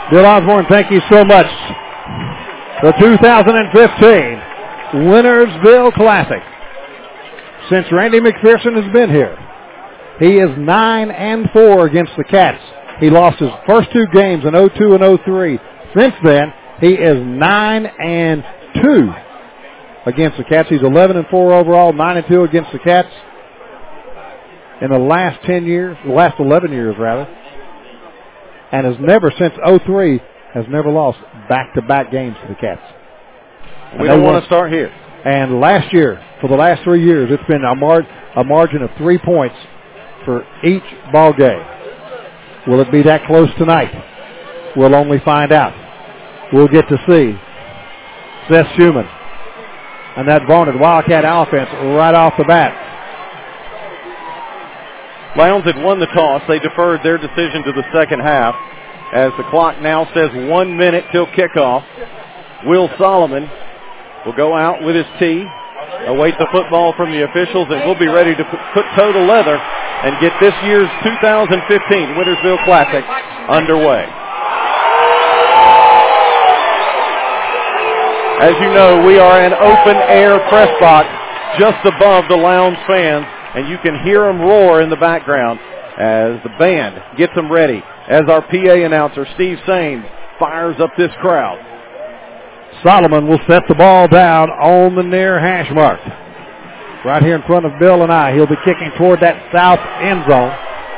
Bill Osborne, thank you so much. The 2015 Wintersville Classic. Since Randy McPherson has been here, he is 9-4 against the Cats. He lost his first two games in 02 and 03. Since then, he is 9-2 against the Cats. He's 11-4 overall, 9-2 against the Cats in the last 10 years, the last 11 years rather, and has never, since 03, has never lost back-to-back games to the Cats. We don't want to start here. And last year, for the last 3 years, it's been a margin of 3 points for each ball game. Will it be that close tonight? We'll only find out. We'll get to see Seth Schumann and that vaunted Wildcat offense right off the bat. Lowndes had won the toss. They deferred their decision to the second half as the clock now says 1 minute till kickoff. Will Solomon will go out with his tee, await the football from the officials, and we'll be ready to put toe to leather and get this year's 2015 Wintersville Classic underway. As you know, we are an open-air press box just above the Lowndes fans, and you can hear them roar in the background as the band gets them ready, as our PA announcer, Steve Sain, fires up this crowd. Solomon will set the ball down on the near hash mark. Right here in front of Bill and I. He'll be kicking toward that south end zone.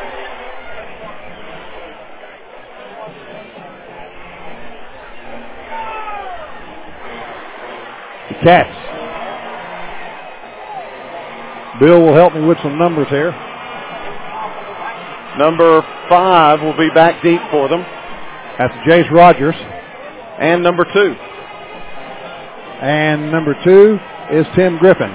The Cats. Bill will help me with some numbers here. Number 5 will be back deep for them. That's Jace Rogers. And number 2. And number 2 is Tim Griffin.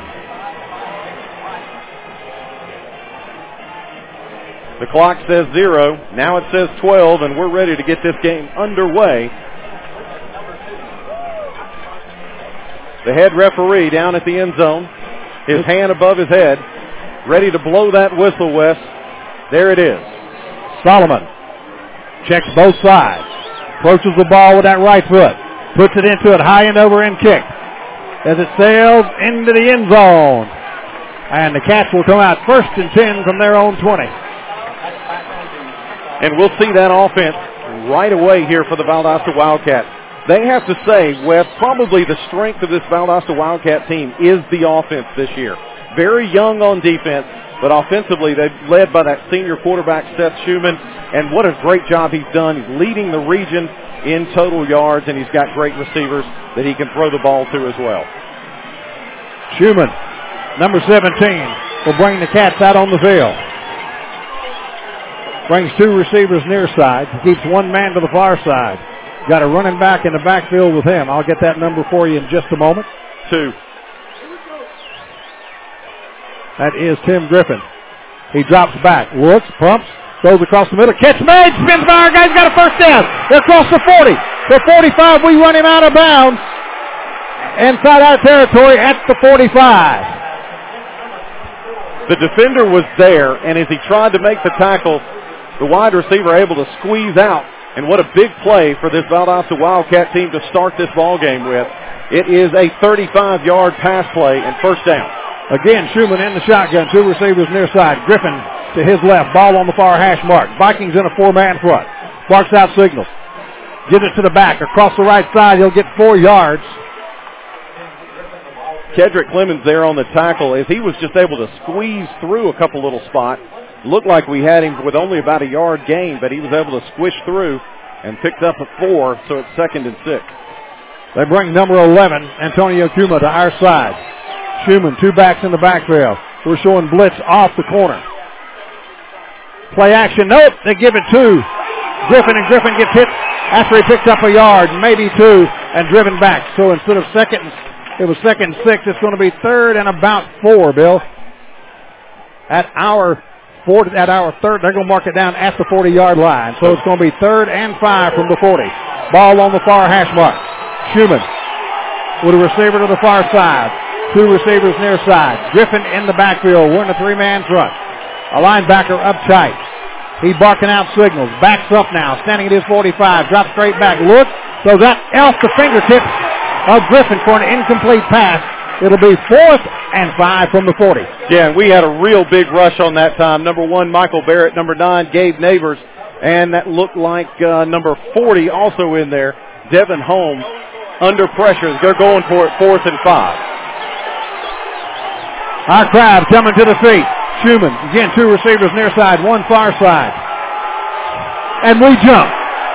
The clock says 0. Now it says 12, and we're ready to get this game underway. The head referee down at the end zone, his hand above his head, ready to blow that whistle, Wes. There it is. Solomon checks both sides, approaches the ball with that right foot, puts it into it, high and over and kick as it sails into the end zone. And the Cats will come out 1st and 10 from their own 20. And we'll see that offense right away here for the Valdosta Wildcats. They have to say, Wes, probably the strength of this Valdosta Wildcat team is the offense this year. Very young on defense, but offensively they're led by that senior quarterback, Seth Schumann, and what a great job he's done. He's leading the region in total yards, and he's got great receivers that he can throw the ball to as well. Schumann, number 17, will bring the Cats out on the field. Brings 2 receivers near side, keeps 1 man to the far side. Got a running back in the backfield with him. I'll get that number for you in just a moment. 2. That is Tim Griffin. He drops back, looks, pumps, goes across the middle. Catch made, spins by our guys, got a first down. They're across the 40. The 45, we run him out of bounds. Inside our territory at the 45. The defender was there, and as he tried to make the tackle, the wide receiver able to squeeze out. And what a big play for this Valdosta Wildcat team to start this ball game with. It is a 35-yard pass play and first down. Again, Schumann in the shotgun, 2 receivers near side. Griffin to his left, ball on the far hash mark. Vikings in a 4-man front. Barks out signals. Gives it to the back. Across the right side, he'll get 4 yards. Kedrick Clemens there on the tackle as he was just able to squeeze through a couple little spots. Looked like we had him with only about a yard gain, but he was able to squish through and picked up a 4, so it's 2nd and 6. They bring number 11, Antonio Kuma, to our side. Schumann, 2 backs in the backfield. We're showing blitz off the corner. Play action. Nope, they give it to Griffin, and Griffin gets hit after he picked up a yard, maybe 2, and driven back. So instead of it was 2nd and 6. It's going to be 3rd and about 4, Bill. At our 3rd, they're going to mark it down at the 40-yard line. So it's going to be 3rd and 5 from the 40. Ball on the far hash mark. Schumann with a receiver to the far side. 2 receivers near side. Griffin in the backfield. We're in a 3-man front. A linebacker up tight. He barking out signals. Backs up now. Standing at his 45. Drops straight back. Look. Throws that off the fingertips of Griffin for an incomplete pass. It'll be 4th and 5 from the 40. Yeah, and we had a real big rush on that time. Number 1, Michael Barrett. Number 9, Gabe Neighbors. And that looked like number 40 also in there, Devin Holmes, under pressure. They're going for it 4th and 5. Our crowd coming to the feet. Schumann, again, 2 receivers near side, 1 far side. And we jump.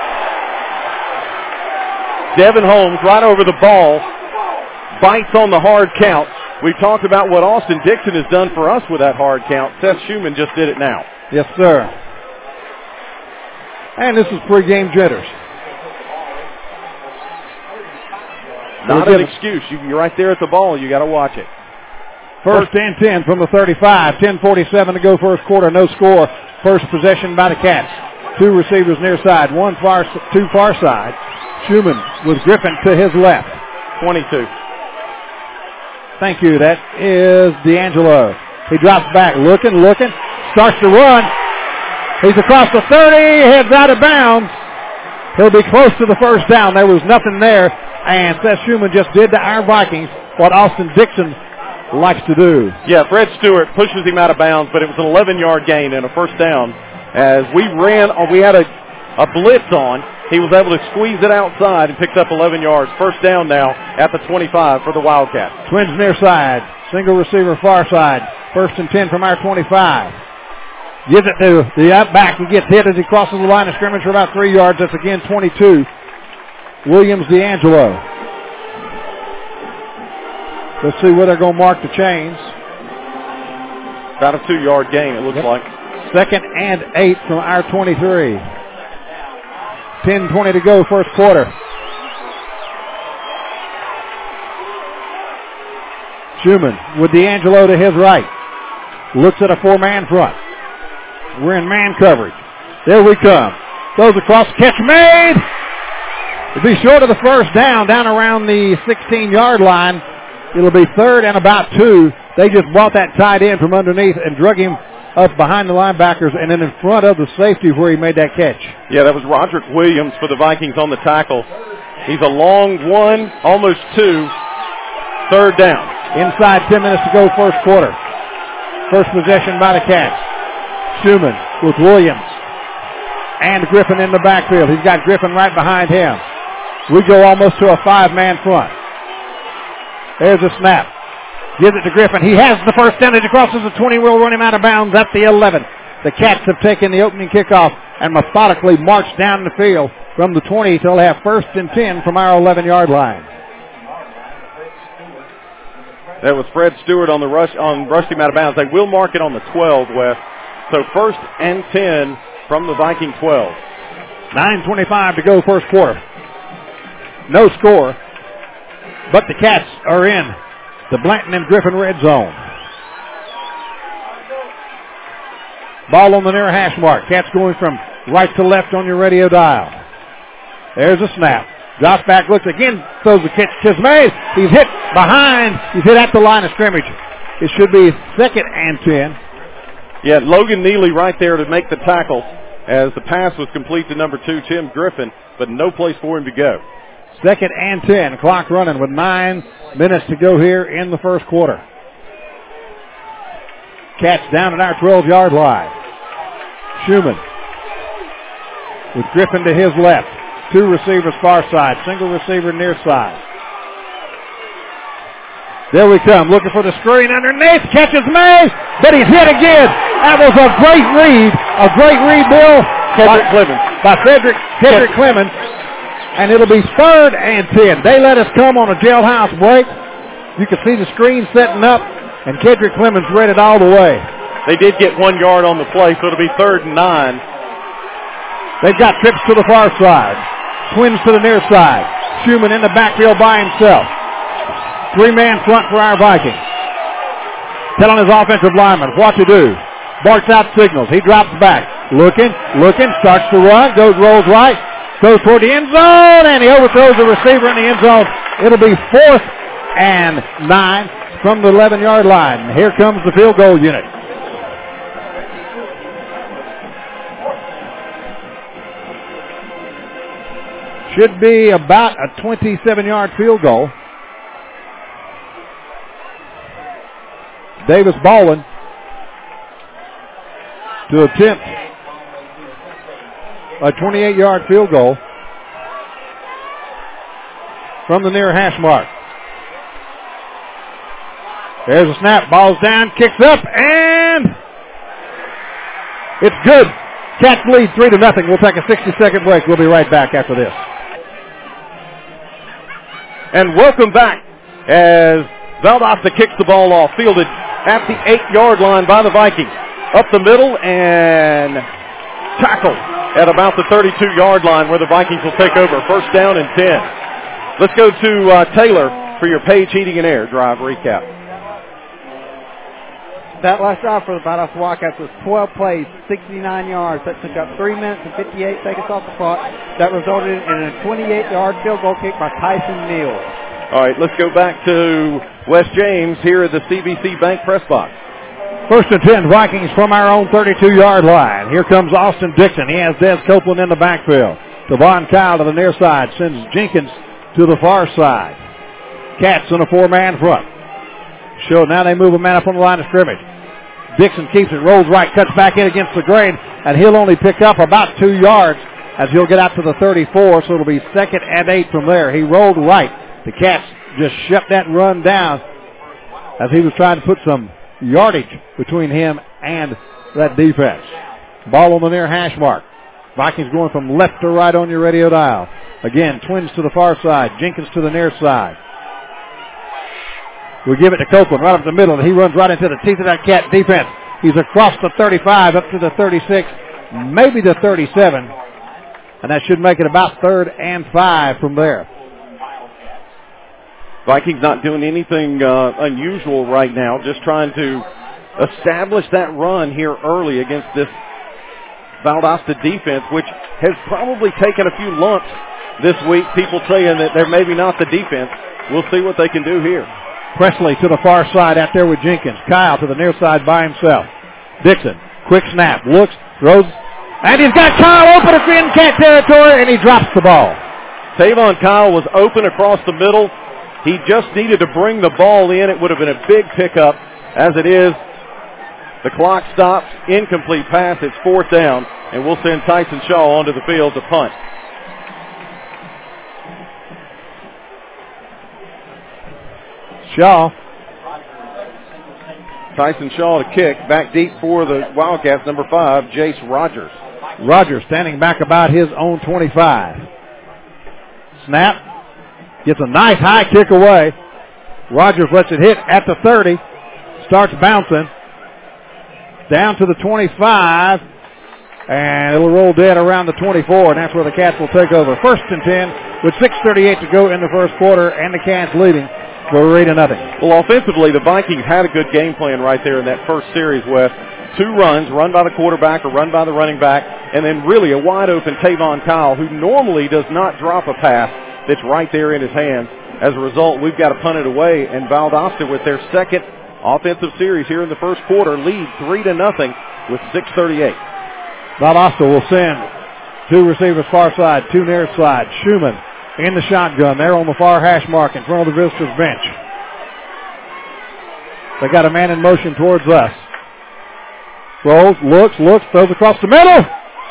Devin Holmes right over the ball, bites on the hard count. We talked about what Austin Dixon has done for us with that hard count. Seth Schumann just did it now. Yes, sir. And this is pregame jitters. Not an excuse. You're right there at the ball. You got to watch it. First and 10 from the 35. 10:47 to go first quarter. No score. First possession by the Cats. 2 receivers near side. 2 far side. Schumann with Griffin to his left. 22. Thank you. That is D'Angelo. He drops back. Looking. Starts to run. He's across the 30. Heads out of bounds. He'll be close to the first down. There was nothing there. And Seth Schumann just did to our Vikings what Austin Dixon likes to do. Yeah, Fred Stewart pushes him out of bounds, but it was an 11-yard gain and a first down. As we had a blitz on. He was able to squeeze it outside and picked up 11 yards. First down now at the 25 for the Wildcats. Twins near side. Single receiver far side. First and 10 from our 25. Gives it to the up back. He gets hit as he crosses the line of scrimmage for about 3 yards. That's again 22. Williams D'Angelo. Let's see where they're going to mark the chains. About a 2-yard gain, it looks like. 2nd and 8 from our 23. 10:20 to go first quarter. Schumann with D'Angelo to his right. Looks at a 4-man front. We're in man coverage. There we come. Goes across. Catch made. It'll be short of the first down around the 16-yard line. It'll be 3rd and about 2. They just brought that tight end from underneath and drug him up behind the linebackers and then in front of the safety where he made that catch. Yeah, that was Roderick Williams for the Vikings on the tackle. He's a long 1, almost 2. 3rd down. Inside 10 minutes to go first quarter. First possession by the Cats. Schumann with Williams and Griffin in the backfield. He's got Griffin right behind him. We go almost to a 5-man front. There's a snap. Gives it to Griffin. He has the first down. As he crosses the 20, will run him out of bounds at the 11. The Cats have taken the opening kickoff and methodically marched down the field from the 20 till they have 1st and 10 from our 11-yard line. That was Fred Stewart on the rushed him out of bounds. They will mark it on the 12, Wes. So 1st and 10 from the Viking 12. 9:25 to go first quarter. No score, but the Cats are in the Blanton and Griffin red zone. Ball on the near hash mark. Cats going from right to left on your radio dial. There's a snap. Drops back, looks again, throws the catch. Chismay, he's hit behind. He's hit at the line of scrimmage. It should be 2nd and 10. Yeah, Logan Neely right there to make the tackle as the pass was complete to number 2, Tim Griffin, but no place for him to go. 2nd and 10. Clock running with 9 minutes to go here in the first quarter. Cats down at our 12-yard line. Schumann with Griffin to his left. 2 receivers far side. Single receiver near side. There we come. Looking for the screen underneath. Catches May, but he's hit again. That was a great read. A great read, Bill. By Cedric Clemens. And it'll be 3rd and 10. They let us come on a jailhouse break. You can see the screen setting up, and Cedric Clemens read it all the way. They did get 1 yard on the play, so it'll be 3rd and 9. They've got trips to the far side. Twins to the near side. Schumann in the backfield by himself. 3-man front for our Vikings. Telling his offensive lineman what to do. Barks out signals. He drops back. Looking, starts to run, rolls right, goes toward the end zone, and he overthrows the receiver in the end zone. It'll be 4th and 9 from the 11-yard line. Here comes the field goal unit. Should be about a 27-yard field goal. Davis Baldwin to attempt a 28-yard field goal from the near hash mark. There's a snap. Ball's down. Kicks up. And it's good. Cats lead 3-0. We'll take a 60-second break. We'll be right back after this. And welcome back as Valdosta kicks the ball off. Fielded at the 8-yard line by the Vikings. Up the middle and tackled at about the 32-yard line where the Vikings will take over. First down and 10. Let's go to Taylor for your Page Heating and Air drive recap. That last drive for the Valdosta Wildcats was 12 plays, 69 yards. That took up 3 minutes and 58 seconds off the clock. That resulted in a 28-yard field goal kick by Tyson Neal. All right, let's go back to West James here at the CBC Bank press box. First and 10, Vikings from our own 32-yard line. Here comes Austin Dixon. He has Des Copeland in the backfield. Devon Kyle to the near side, sends Jenkins to the far side. Cats in a 4-man front. So now they move a man up on the line of scrimmage. Dixon keeps it, rolls right, cuts back in against the grain, and he'll only pick up about 2 yards as he'll get out to the 34, so it'll be 2nd and 8 from there. He rolled right. The Cats just shut that run down as he was trying to put some yardage between him and that defense. Ball on the near hash mark. Vikings going from left to right on your radio dial. Again, Twins to the far side, Jenkins to the near side. We give it to Copeland right up the middle, and he runs right into the teeth of that Cat defense. He's across the 35, up to the 36, maybe the 37, and that should make it about 3rd and 5 from there. Vikings not doing anything unusual right now, just trying to establish that run here early against this Valdosta defense, which has probably taken a few lumps this week. People saying that they're maybe not the defense. We'll see what they can do here. Presley to the far side out there with Jenkins. Kyle to the near side by himself. Dixon, quick snap, looks, throws, and he's got Kyle open in Cat territory, and he drops the ball. Tavon Kyle was open across the middle. He just needed to bring the ball in. It would have been a big pickup. As it is, the clock stops. Incomplete pass. It's 4th down, and we'll send Tyson Shaw onto the field to punt. Shaw. Tyson Shaw to kick. Back deep for the Wildcats, number 5, Jace Rogers. Rogers standing back about his own 25. Snap. Gets a nice high kick away. Rogers lets it hit at the 30. Starts bouncing. Down to the 25. And it'll roll dead around the 24, and that's where the Cats will take over. 1st and 10 with 6:38 to go in the first quarter, and the Cats leading. We're 3-0. Well, offensively, the Vikings had a good game plan right there in that first series, Wes. 2 runs, run by the quarterback or run by the running back, and then really a wide-open Tavon Kyle, who normally does not drop a pass that's right there in his hands. As a result, we've got to punt it away, and Valdosta, with their second offensive series here in the first quarter, lead 3-0 with 6:38. Valdosta will send 2 receivers far side, 2 near side. Schumann in the shotgun there on the far hash mark in front of the visitors' bench. They got a man in motion towards us. Rolls, looks, throws across the middle.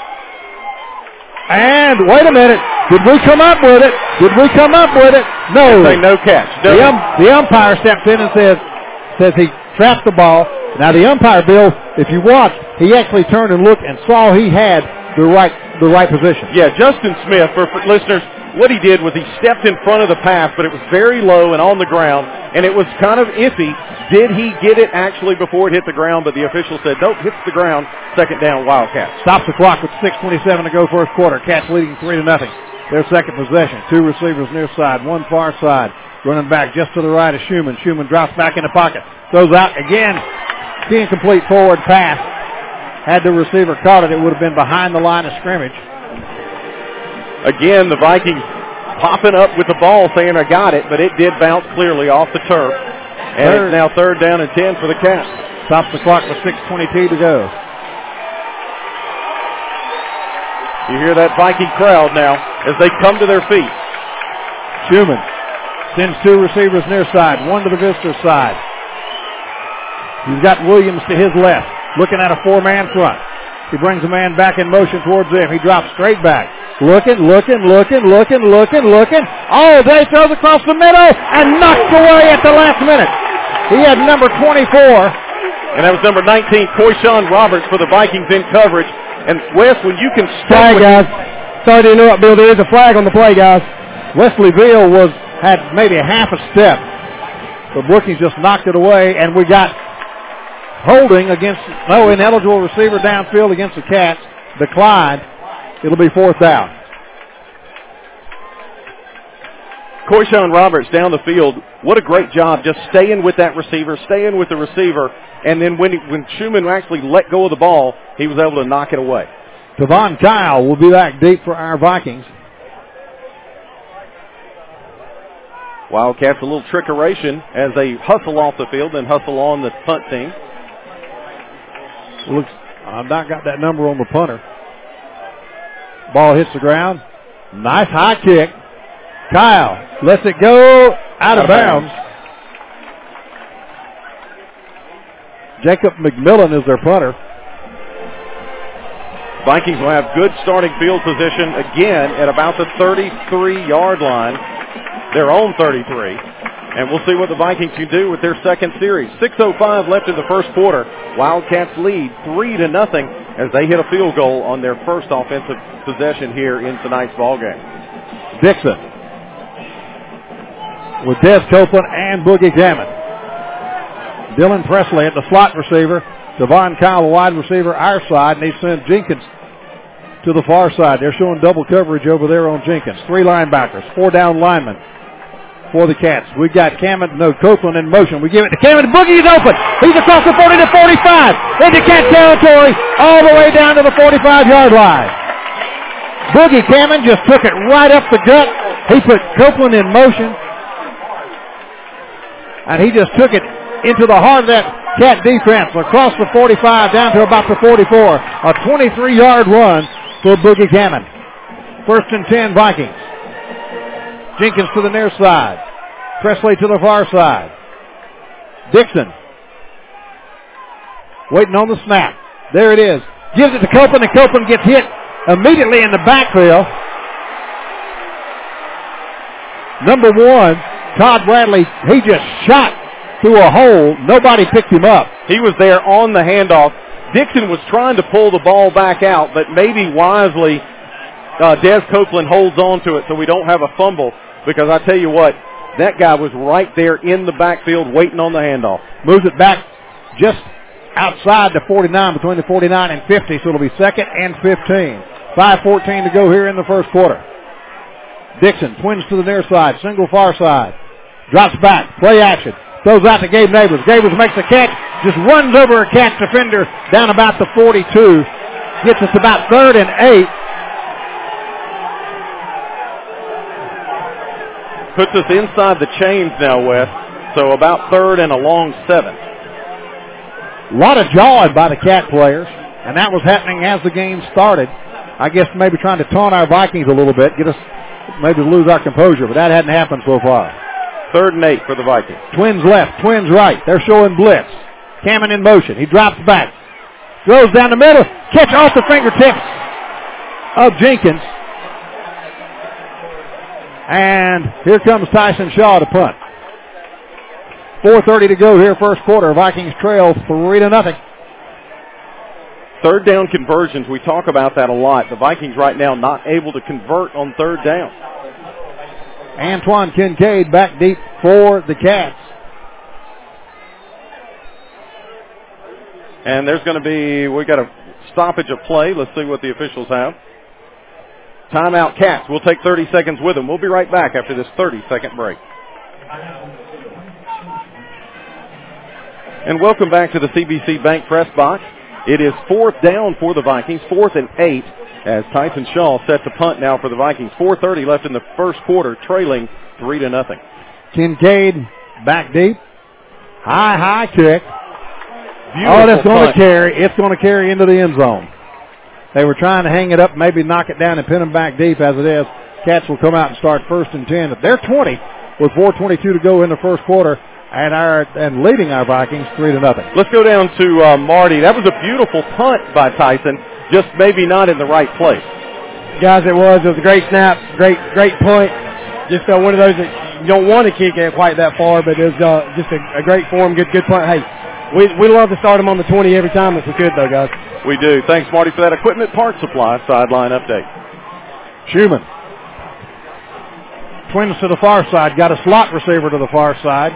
And wait a minute. Did we come up with it? No. Say no catch. The umpire steps in and says he trapped the ball. Now the umpire, Bill, if you watch, he actually turned and looked and saw he had the right position. Yeah, Justin Smith, for listeners, what he did was he stepped in front of the pass, but it was very low and on the ground, and it was kind of iffy. Did he get it actually before it hit the ground? But the official said, nope, hits the ground, 2nd down, Wildcats. Stops the clock with 6:27 to go first quarter. Cats leading 3-0. Their second possession. 2 receivers near side, 1 far side. Running back just to the right of Schumann. Schumann drops back in the pocket. Throws out again. Incomplete forward pass. Had the receiver caught it, it would have been behind the line of scrimmage. Again, the Vikings popping up with the ball saying, I got it, but it did bounce clearly off the turf. And it's now 3rd down and 10 for the Cats. Stops the clock with 6:22 to go. You hear that Viking crowd now. as they come to their feet. Schumann sends two receivers near side, one to the visitor side. He's got Williams to his left, looking at a four-man front. He brings a man back in motion towards him. He drops straight back. Looking. Oh, they throws across the middle and knocked away at the last minute. He had number 24. And that was number 19, Koyshawn Roberts for the Vikings in coverage. And Wes, when you can flag, guys. Sorry to interrupt, Bill. There is a flag on the play, guys. Wesley Veal had maybe half a step. The Brookings just knocked it away, and we got holding against ineligible receiver downfield against the Cats. Declined. It'll be fourth down. Koyshawn Roberts down the field. What a great job just staying with that receiver, staying with the receiver. And then when Schumann actually let go of the ball, he was able to knock it away. Tavon Kyle will be back deep for our Vikings. Wildcats a little trickeration as they hustle off the field and hustle on the punt team. Looks, I've not got that number on the punter. Ball hits the ground. Nice high kick. Kyle lets it go out of bounds. Jacob McMillan is their punter. Vikings will have good starting field position again at about the 33-yard line. Their own 33. And we'll see what the Vikings can do with their second series. 6:05 left in the first quarter. Wildcats lead 3-0 as they hit a field goal on their first offensive possession here in tonight's ballgame. Dixon with Des Copeland and Boogie Gammon. Dylan Presley at the slot receiver. Devon Kyle, the wide receiver, our side, and they send Jenkins to the far side. They're showing double coverage over there on Jenkins. Three linebackers, four down linemen for the Cats. We got Copeland in motion. We give it to Cameron. Boogie is open. He's across the 40 to 45. Into Cat territory, all the way down to the 45-yard line. Boogie Cameron just took it right up the gut. He put Copeland in motion. And he just took it into the heart of that Cat defense, across the 45 down to about the 44. A 23-yard run for Boogie Gammon. First and 10 Vikings. Jenkins to the near side. Presley to the far side. Dixon waiting on the snap. There it is. Gives it to Copeland, and Copeland gets hit immediately in the backfield. Number 1, Todd Bradley, he just shot through a hole. Nobody picked him up. He was there on the handoff. Dixon was trying to pull the ball back out, but maybe wisely Des Copeland holds on to it so we don't have a fumble, because I tell you what, that guy was right there in the backfield waiting on the handoff. Moves it back just outside the 49, between the 49 and 50, so it'll be second and 15. 5:14 to go here in the first quarter. Dixon twins to the near side, single far side. Drops back, play action. Throws out to Gabe Neighbors. Neighbors makes the catch, just runs over a Cat defender down about the 42. Gets us about 3rd and 8. Puts us inside the chains now, Wes. So about 3rd and a long 7. A lot of jawing by the Cat players, and that was happening as the game started. I guess maybe trying to taunt our Vikings a little bit, get us maybe lose our composure, but that hadn't happened so far. 3rd and 8 for the Vikings. Twins left, Twins right. They're showing blitz. Cameron in motion. He drops back. Throws down the middle. Catch off the fingertips of Jenkins. And here comes Tyson Shaw to punt. 4:30 to go here, first quarter. Vikings trail 3-0. 3rd down conversions, we talk about that a lot. The Vikings right now not able to convert on 3rd down. Antoine Kincaid back deep for the Cats. And there's going to be, we got a stoppage of play. Let's see what the officials have. Timeout Cats. We'll take 30 seconds with them. We'll be right back after this 30-second break. And welcome back to the CBC Bank press box. It is 4th down for the Vikings, 4th and 8, as Tyson Shaw set to punt now for the Vikings. 4:30 left in the first quarter, trailing 3-0. Kincaid back deep. High kick. Beautiful that's going to punt. carry. It's going to carry into the end zone. They were trying to hang it up, maybe knock it down and pin them back deep as it is. Cats will come out and start 1st and 10 at their 20 with 4:22 to go in the first quarter, and leading our Vikings 3-0. Let's go down to Marty. That was a beautiful punt by Tyson, just maybe not in the right place. Guys, it was a great snap, great punt. Just one of those that you don't want to kick it quite that far, but it was just a great form, good punt. Hey, we love to start them on the 20 every time if we could, though, guys. We do. Thanks, Marty, for that Equipment Parts Supply sideline update. Schumann. Twins to the far side. Got a slot receiver to the far side.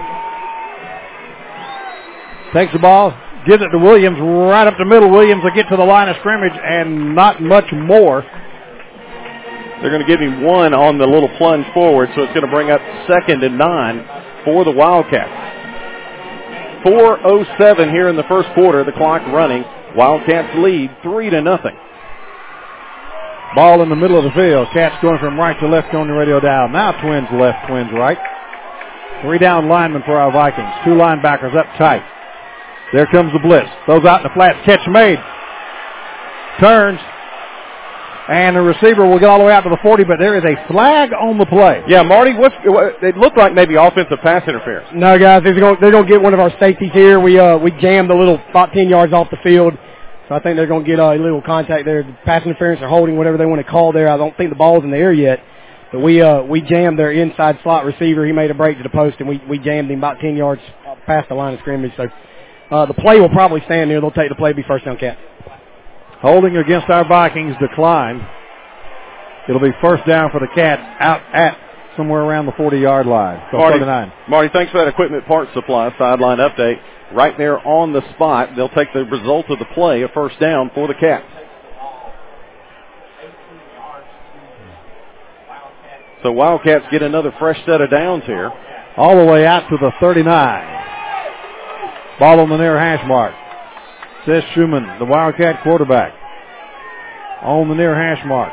Takes the ball, gives it to Williams right up the middle. Williams will get to the line of scrimmage and not much more. They're going to give him one on the little plunge forward, so it's going to bring up 2nd and 9 for the Wildcats. 4:07 here in the first quarter, the clock running. Wildcats lead 3-0. Ball in the middle of the field. Cats going from right to left on the radio dial. Now Twins left, Twins right. 3 down linemen for our Vikings. 2 linebackers up tight. There comes the blitz. Throws out in the flats. Catch made. Turns. And the receiver will get all the way out to the 40, but there is a flag on the play. Yeah, Marty, it looked like maybe offensive pass interference. No, guys, they're going to get one of our safeties here. We jammed a little about 10 yards off the field, so I think they're going to get a little contact there. Pass interference or holding, whatever they want to call there. I don't think the ball's in the air yet, but we jammed their inside slot receiver. He made a break to the post, and we jammed him about 10 yards past the line of scrimmage. So the play will probably stand there. They'll take the play, be first down, Cat. Holding against our Vikings declined. It'll be first down for the Cats out at somewhere around the 40-yard line. So Marty, thanks for that Equipment Parts Supply sideline update. Right there on the spot, they'll take the result of the play, a first down for the Cats. So Wildcats get another fresh set of downs here. All the way out to the 39. Ball on the near hash mark. Says Schumann, the Wildcat quarterback. On the near hash mark.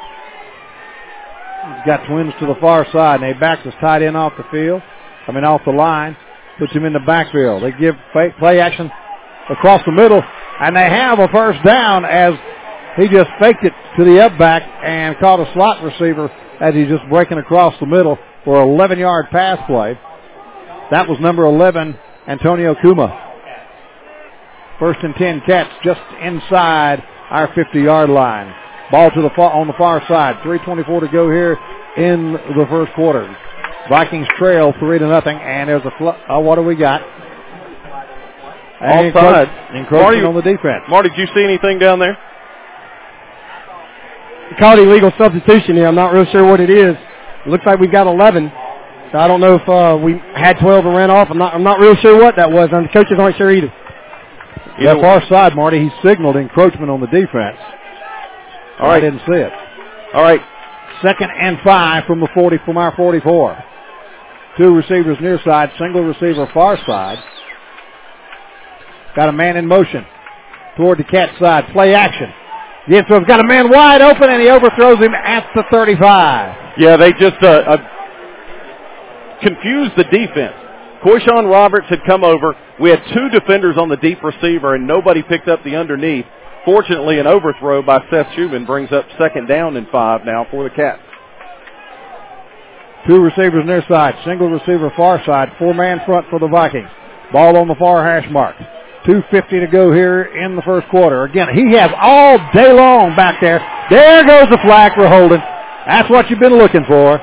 He's got Twins to the far side, and he backs his tight end off the field. Off the line. Puts him in the backfield. They give play action across the middle, and they have a first down as he just faked it to the up back and caught a slot receiver as he's just breaking across the middle for an 11-yard pass play. That was number 11, Antonio Kuma. First and 10, Cats just inside our 50-yard line. Ball to on the far side. 3:24 to go here in the first quarter. Vikings trail 3-0, and there's what do we got? Offside. Encroaching on the defense. Marty, did you see anything down there? Called illegal substitution here. I'm not real sure what it is. It looks like we've got 11. So I don't know if we had 12 and ran off. I'm not real sure what that was. And the coaches aren't sure either. That far side, Marty, he signaled encroachment on the defense. All right. I didn't see it. All right. 2nd and 5 from our 44. 2 receivers near side, single receiver far side. Got a man in motion toward the Cat side. Play action. Yes, so he's got a man wide open, and he overthrows him at the 35. Yeah, they just confused the defense. Coyshawn Roberts had come over. We had 2 defenders on the deep receiver, and nobody picked up the underneath. Fortunately, an overthrow by Seth Schumann brings up 2nd down and 5 now for the Cats. 2 receivers near side, single receiver far side, 4-man front for the Vikings. Ball on the far hash mark. 2:50 to go here in the first quarter. Again, he has all day long back there. There goes the flag for holding. That's what you've been looking for.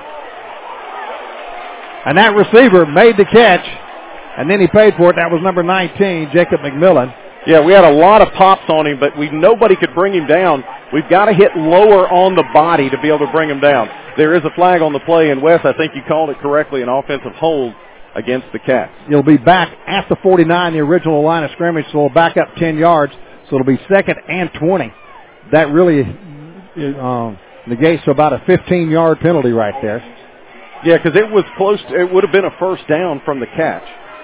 And that receiver made the catch, and then he paid for it. That was number 19, Jacob McMillan. Yeah, we had a lot of pops on him, but nobody could bring him down. We've got to hit lower on the body to be able to bring him down. There is a flag on the play, and Wes, I think you called it correctly, an offensive hold against the Cats. He'll be back at the 49, the original line of scrimmage, so he'll back up 10 yards. So it'll be 2nd and 20. That really negates about a 15-yard penalty right there. Yeah, because it was close. It would have been a first down from the catch.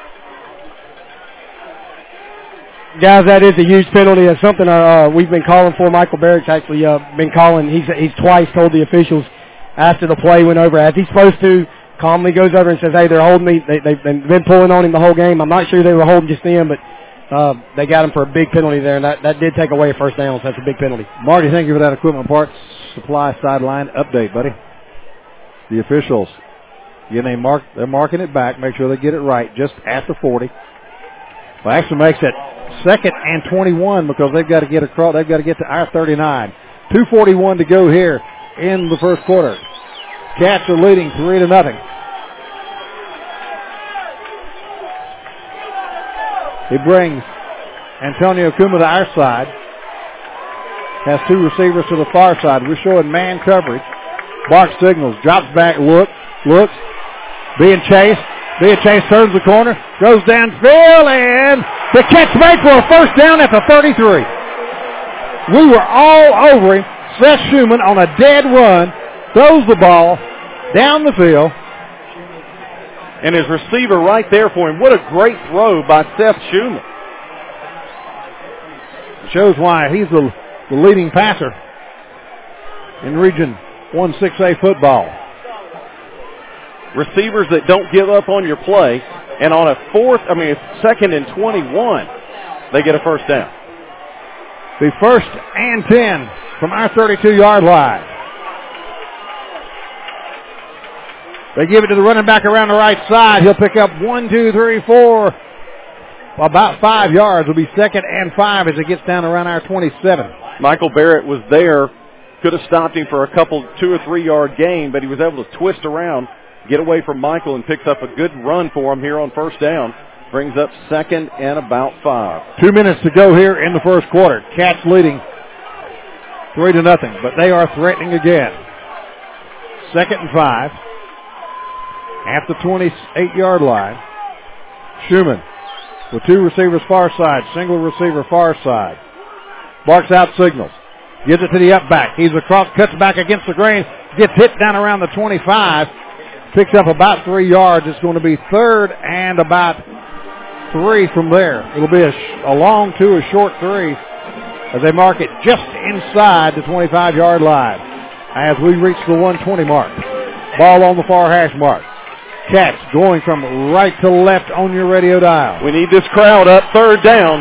Guys, that is a huge penalty. That's something we've been calling for. Michael Barrett's actually been calling. He's twice told the officials after the play went over, as he's supposed to, calmly goes over and says, hey, they're holding me. They've been pulling on him the whole game. I'm not sure they were holding just then, but they got him for a big penalty there, and that did take away a first down, so that's a big penalty. Marty, thank you for that Equipment Parts Supply sideline update, buddy. The officials, again, they're marking it back, make sure they get it right, just at the 40. Well, actually makes it 2nd and 21 because they've got to get across. They've got to get to our 39. 2:41 to go here in the first quarter. Cats are leading 3-0. He brings Antonio Kuma to our side. Has two receivers to the far side. We're showing man coverage. Bark signals, drops back, looks, being chased. Turns the corner, goes downfield, and the catch made for a first down at the 33. We were all over him. Seth Schumann on a dead run, throws the ball down the field. And his receiver right there for him. What a great throw by Seth Schumann. Shows why he's the leading passer in Region 1-6A football. Receivers that don't give up on your play, and on a 2nd and 21, they get a first down. The 1st and 10 from our 32-yard line. They give it to the running back around the right side. He'll pick up 1, 2, 3, 4. About 5 yards. Will be 2nd and 5 as it gets down around our 27. Michael Barrett was there. Could have stopped him for a couple 2 or 3 yard gain, but he was able to twist around, get away from Michael, and picks up a good run for him here on first down. Brings up 2nd and about 5. 2 minutes to go here in the first quarter. Cats leading 3-0, but they are threatening again. 2nd and 5. At the 28-yard line. Schumann with two receivers far side, single receiver far side. Barks out signals. Gives it to the up back. He's across, cuts back against the grain, gets hit down around the 25. Picks up about 3 yards. It's going to be 3rd and about 3 from there. It'll be a long 2, a short 3 as they mark it just inside the 25-yard line as we reach the 120 mark. Ball on the far hash mark. Cats going from right to left on your radio dial. We need this crowd up. 3rd down.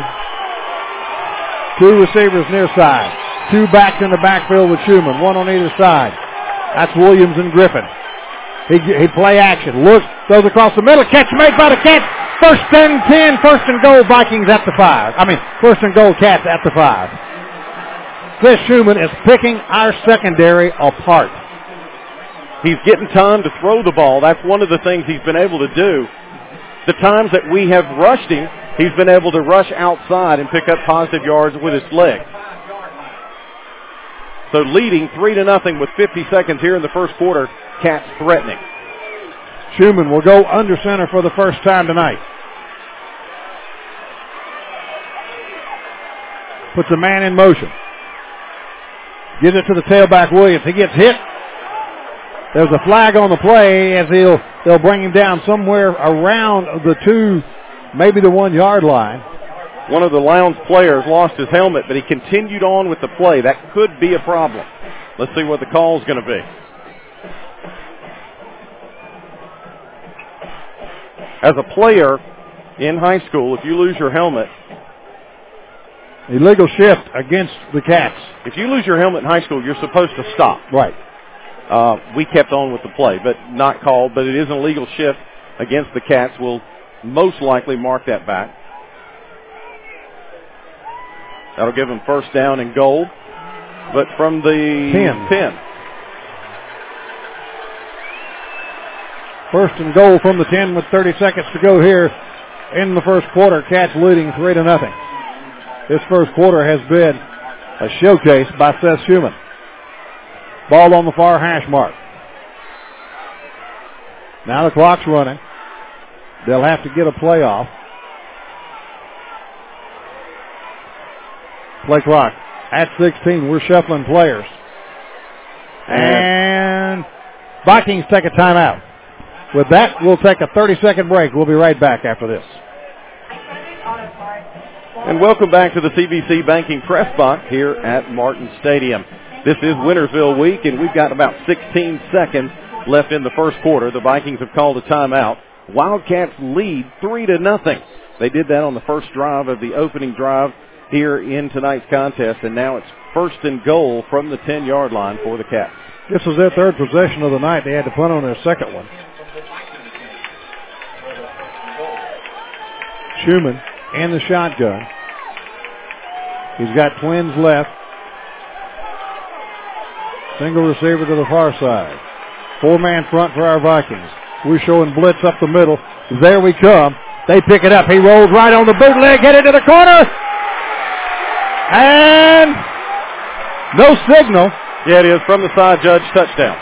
2 receivers near side. 2 backs in the backfield with Schumann. 1 on either side. That's Williams and Griffin. He play action. Looks, goes across the middle. Catch made by the Cats. 1st and 10. 1st and goal Vikings at the 5. 1st and goal Cats at the 5. Chris Schumann is picking our secondary apart. He's getting time to throw the ball. That's one of the things he's been able to do. The times that we have rushed him, he's been able to rush outside and pick up positive yards with his legs. So leading 3-0 with 50 seconds here in the first quarter. Cats threatening. Schumann will go under center for the first time tonight. Puts a man in motion. Gives it to the tailback Williams. He gets hit. There's a flag on the play as they'll bring him down somewhere around the 2, maybe the 1 yard line. One of the Lowndes players lost his helmet, but he continued on with the play. That could be a problem. Let's see what the call is going to be. As a player in high school, if you lose your helmet, illegal shift against the Cats. If you lose your helmet in high school, you're supposed to stop. Right. We kept on with the play, but not called. But it is an illegal shift against the Cats. We'll most likely mark that back. That'll give them first down and goal. But from the 10. First and goal from the 10 with 30 seconds to go here in the first quarter. Cats leading 3-0. This first quarter has been a showcase by Seth Schumann. Ball on the far hash mark. Now the clock's running. They'll have to get a play off. Play clock at 16. We're shuffling players. And Vikings take a timeout. With that, we'll take a 30-second break. We'll be right back after this. And welcome back to the CBC Banking Press Box here at Martin Stadium. This is Wintersville week, and we've got about 16 seconds left in the first quarter. The Vikings have called a timeout. Wildcats lead 3-0. They did that on the first drive of the opening drive here in tonight's contest, and now it's first and goal from the 10-yard line for the Cats. This was their third possession of the night. They had to punt on their second one. Schumann in the shotgun. He's got twins left. Single receiver to the far side. 4-man front for our Vikings. We're showing blitz up the middle. There we come. They pick it up. He rolls right on the bootleg, headed to the corner. And no signal. Yeah, it is from the side, Judge. Touchdown.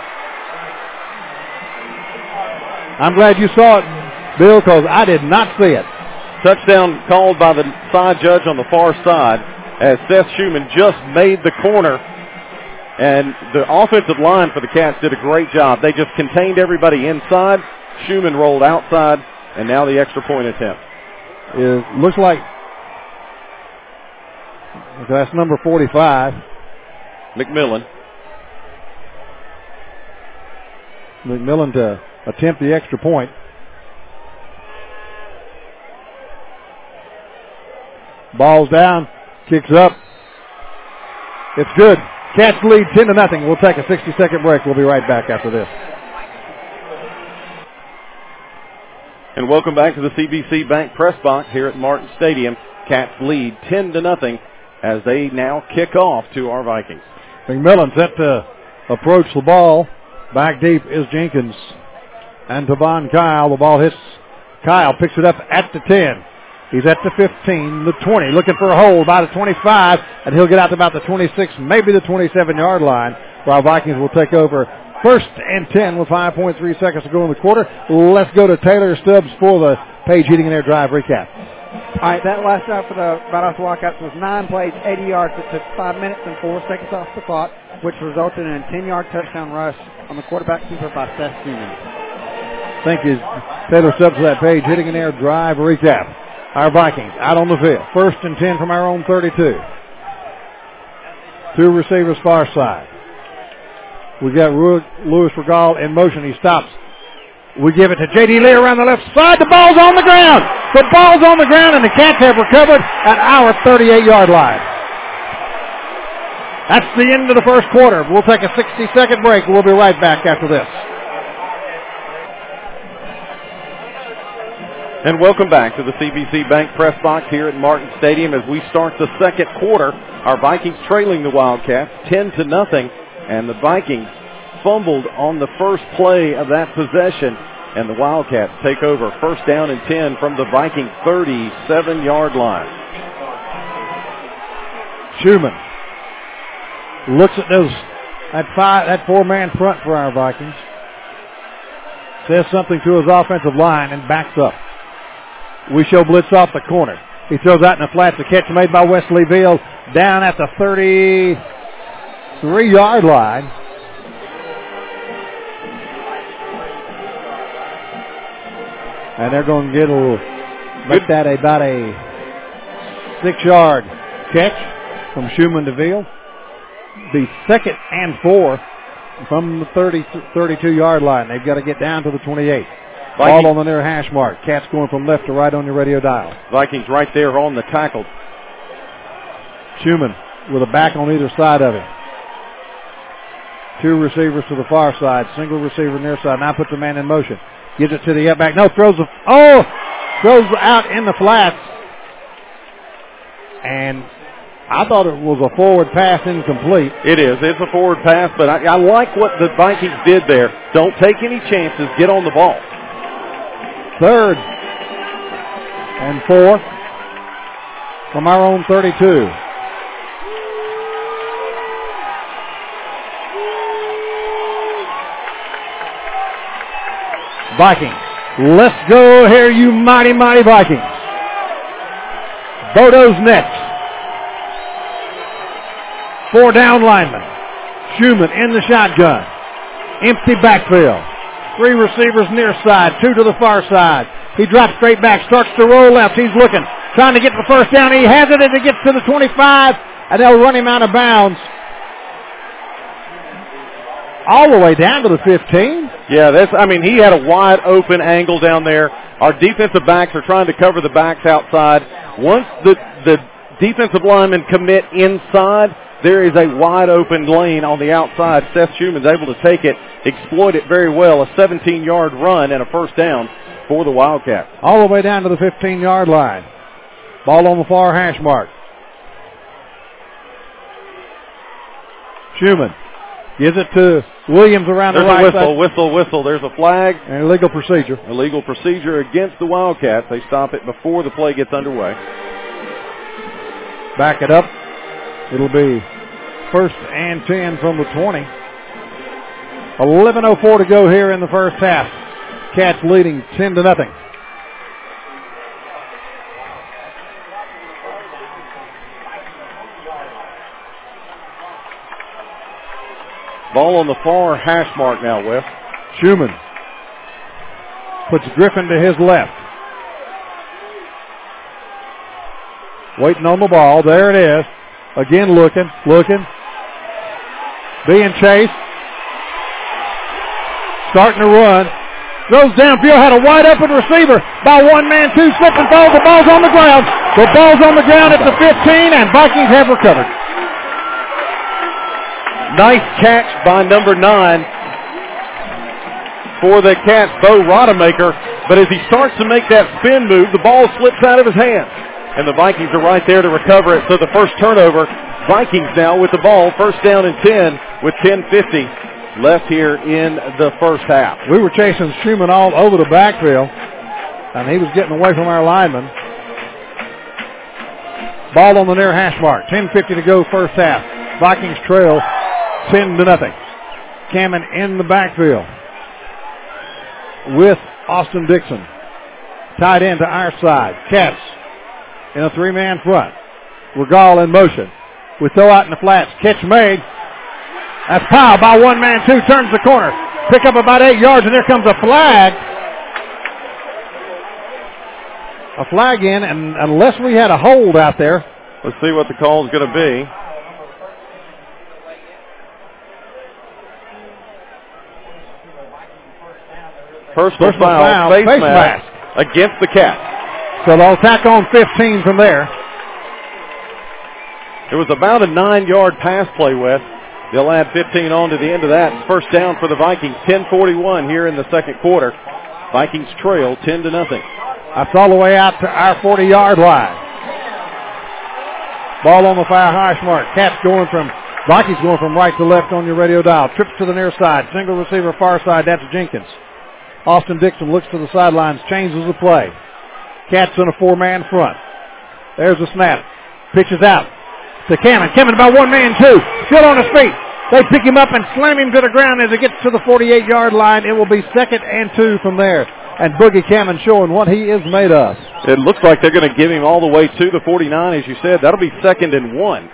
I'm glad you saw it, Bill, because I did not see it. Touchdown called by the side judge on the far side as Seth Schumann just made the corner. And the offensive line for the Cats did a great job. They just contained everybody inside. Schumann rolled outside, and now the extra point attempt. It looks like that's number 45. McMillan to attempt the extra point. Ball's down, kicks up. It's good. Cats lead 10-0. We'll take a 60-second break. We'll be right back after this. And welcome back to the CBC Bank Press Box here at Martin Stadium. Cats lead 10-0 as they now kick off to our Vikings. McMillan set to approach the ball. Back deep is Jenkins. And Tavon Kyle. The ball hits Kyle. Picks it up at the 10. He's at the 15, the 20, looking for a hole by the 25, and he'll get out to about the 26, maybe the 27-yard line, while Vikings will take over 1st and 10 with 5.3 seconds to go in the quarter. Let's go to Taylor Stubbs for the Page Heating and Air Drive recap. All right, that last drive for the Valdosta Wildcats was 9 plays, 80 yards. It took 5 minutes and 4 seconds off the clock, which resulted in a 10-yard touchdown rush on the quarterback keeper by Seth Schumann. Thank you, Taylor Stubbs, for that Page Heating and Air Drive recap. Our Vikings out on the field. 1st and 10 from our own 32. 2 receivers far side. We got Louis Regal in motion. He stops. We give it to J.D. Lee around the left side. The ball's on the ground. The ball's on the ground, and the Cats have recovered at our 38-yard line. That's the end of the first quarter. We'll take a 60-second break. We'll be right back after this. And welcome back to the CBC Bank Press Box here at Martin Stadium as we start the second quarter. Our Vikings trailing the Wildcats 10-0, and the Vikings fumbled on the first play of that possession, and the Wildcats take over 1st down and 10 from the Viking 37-yard line. Schumann looks at that 4-man front for our Vikings. Says something to his offensive line and backs up. We show blitz off the corner. He throws out in the flats. The catch made by Wesley Veal down at the 33-yard line. And they're going to make that about a 6-yard catch from Schumann to Veal. The 2nd and 4 from the 32-yard line. They've got to get down to the 28. Ball on the near hash mark. Cats going from left to right on your radio dial. Vikings right there on the tackle. Schumann with a back on either side of him. 2 receivers to the far side. Single receiver near side. Now puts a man in motion. Gives it to the back. No, throws out in the flats. And I thought it was a forward pass, incomplete. It is. It's a forward pass, but I like what the Vikings did there. Don't take any chances. Get on the ball. 3rd and 4 from our own 32. Vikings. Let's go here, you mighty, mighty Vikings. Bodo's next. 4 down linemen. Schumann in the shotgun. Empty backfield. 3 receivers near side, 2 to the far side. He drops straight back, starts to roll left. He's looking, trying to get the first down. He has it as he gets to the 25, and they'll run him out of bounds. All the way down to the 15. Yeah, he had a wide open angle down there. Our defensive backs are trying to cover the backs outside. Once the defensive linemen commit inside, there is a wide open lane on the outside. Seth Schumann's able to take it, exploit it very well. A 17-yard run and a first down for the Wildcats. All the way down to the 15-yard line. Ball on the far hash mark. Schumann gives it to Williams around the right side. Whistle. There's a flag. And illegal procedure. Illegal procedure against the Wildcats. They stop it before the play gets underway. Back it up. It'll be 1st and 10 from the 20. 11:04 to go here in the first half. Cats leading 10-0. Ball on the far hash mark now, Wes. Schumann puts Griffin to his left. Waiting on the ball. There it is. Again looking. Being chased. Starting to run. Goes downfield. Had a wide open receiver by one man, two slip and falls. The ball's on the ground. The ball's on the ground at the 15, and Vikings have recovered. Nice catch by number 9 for the Cats, Bo Rodemaker. But as he starts to make that spin move, the ball slips out of his hands. And the Vikings are right there to recover it. So the first turnover, Vikings now with the ball, 1st down and 10 with 10:50 left here in the first half. We were chasing Schumann all over the backfield, and he was getting away from our lineman. Ball on the near hash mark. 10:50 to go first half. Vikings trail 10-0. Cameron in the backfield with Austin Dixon. Tied in to our side. Cats in a 3-man front. Regal in motion. We throw out in the flats. Catch made. That's Powell by one man, two. Turns the corner. Pick up about 8 yards, and there comes a flag. A flag in, and unless we had a hold out there. Let's see what the call is going to be. Personal foul, face mask against the Cats. So they'll tack on 15 from there. It was about a 9-yard pass play, Wes. They'll add 15 on to the end of that. First down for the Vikings. 10:41 here in the second quarter. Vikings trail 10-0. That's all the way out to our 40-yard line. Ball on the far hash mark. Vikings going from right to left on your radio dial. Trips to the near side. Single receiver far side. That's Jenkins. Austin Dixon looks to the sidelines, changes the play. Cats in a 4-man front. There's a snap. Pitches out to Cameron. Cameron by one man, two. Still on his feet. They pick him up and slam him to the ground as he gets to the 48-yard line. It will be 2nd and 2 from there. And Boogie Cameron showing what he is made of. It looks like they're going to give him all the way to the 49, as you said. That'll be 2nd and 1.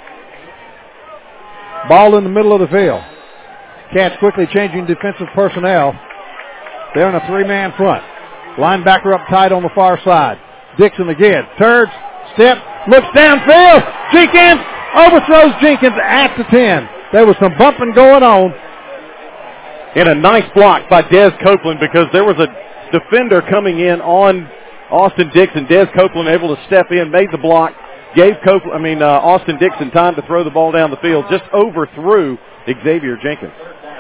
Ball in the middle of the field. Cats quickly changing defensive personnel. They're in a 3-man front. Linebacker up tight on the far side. Dixon again. Turns, step, looks downfield. Jenkins overthrows Jenkins at the 10. There was some bumping going on. And a nice block by Des Copeland because there was a defender coming in on Austin Dixon. Des Copeland able to step in, made the block, gave Austin Dixon time to throw the ball down the field. Just overthrew Xavier Jenkins.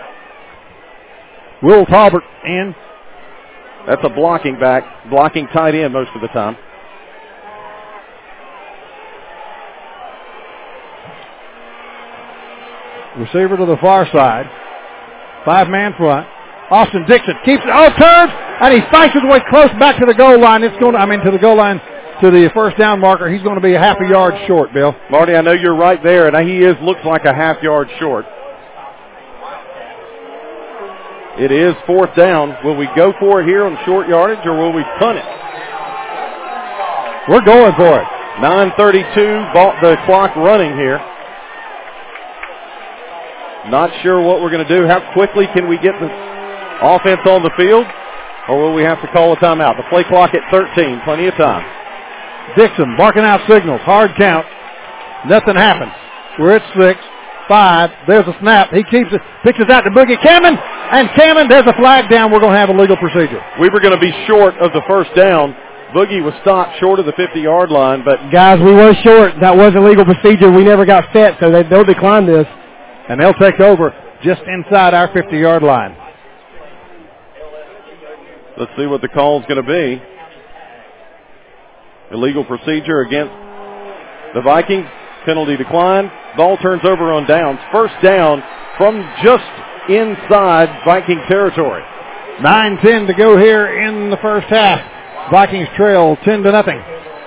Will Talbert in. That's a blocking tight end most of the time. Receiver to the far side. 5-man front. Austin Dixon keeps it. Turns, and he fights his way close back to the goal line. To the goal line, to the first down marker. He's going to be a half a yard short, Bill. Marty, I know you're right there, and he looks like a half yard short. It is 4th down. Will we go for it here on short yardage, or will we punt it? We're going for it. 9:32, the clock running here. Not sure what we're going to do. How quickly can we get the offense on the field, or will we have to call a timeout? The play clock at 13, plenty of time. Dixon barking out signals. Hard count. Nothing happens. We're at 6, 5. There's a snap. He keeps it. Pitches out to Boogie Cameron. And Cameron, there's a flag down. We're going to have a legal procedure. We were going to be short of the first down. Boogie was stopped short of the 50-yard line, but guys, we were short. That was a legal procedure. We never got set, so they'll decline this. And they'll take over just inside our 50-yard line. Let's see what the call is going to be. Illegal procedure against the Vikings. Penalty declined. Ball turns over on downs. First down from just inside Viking territory. 9:10 to go here in the first half. Vikings trail 10-0.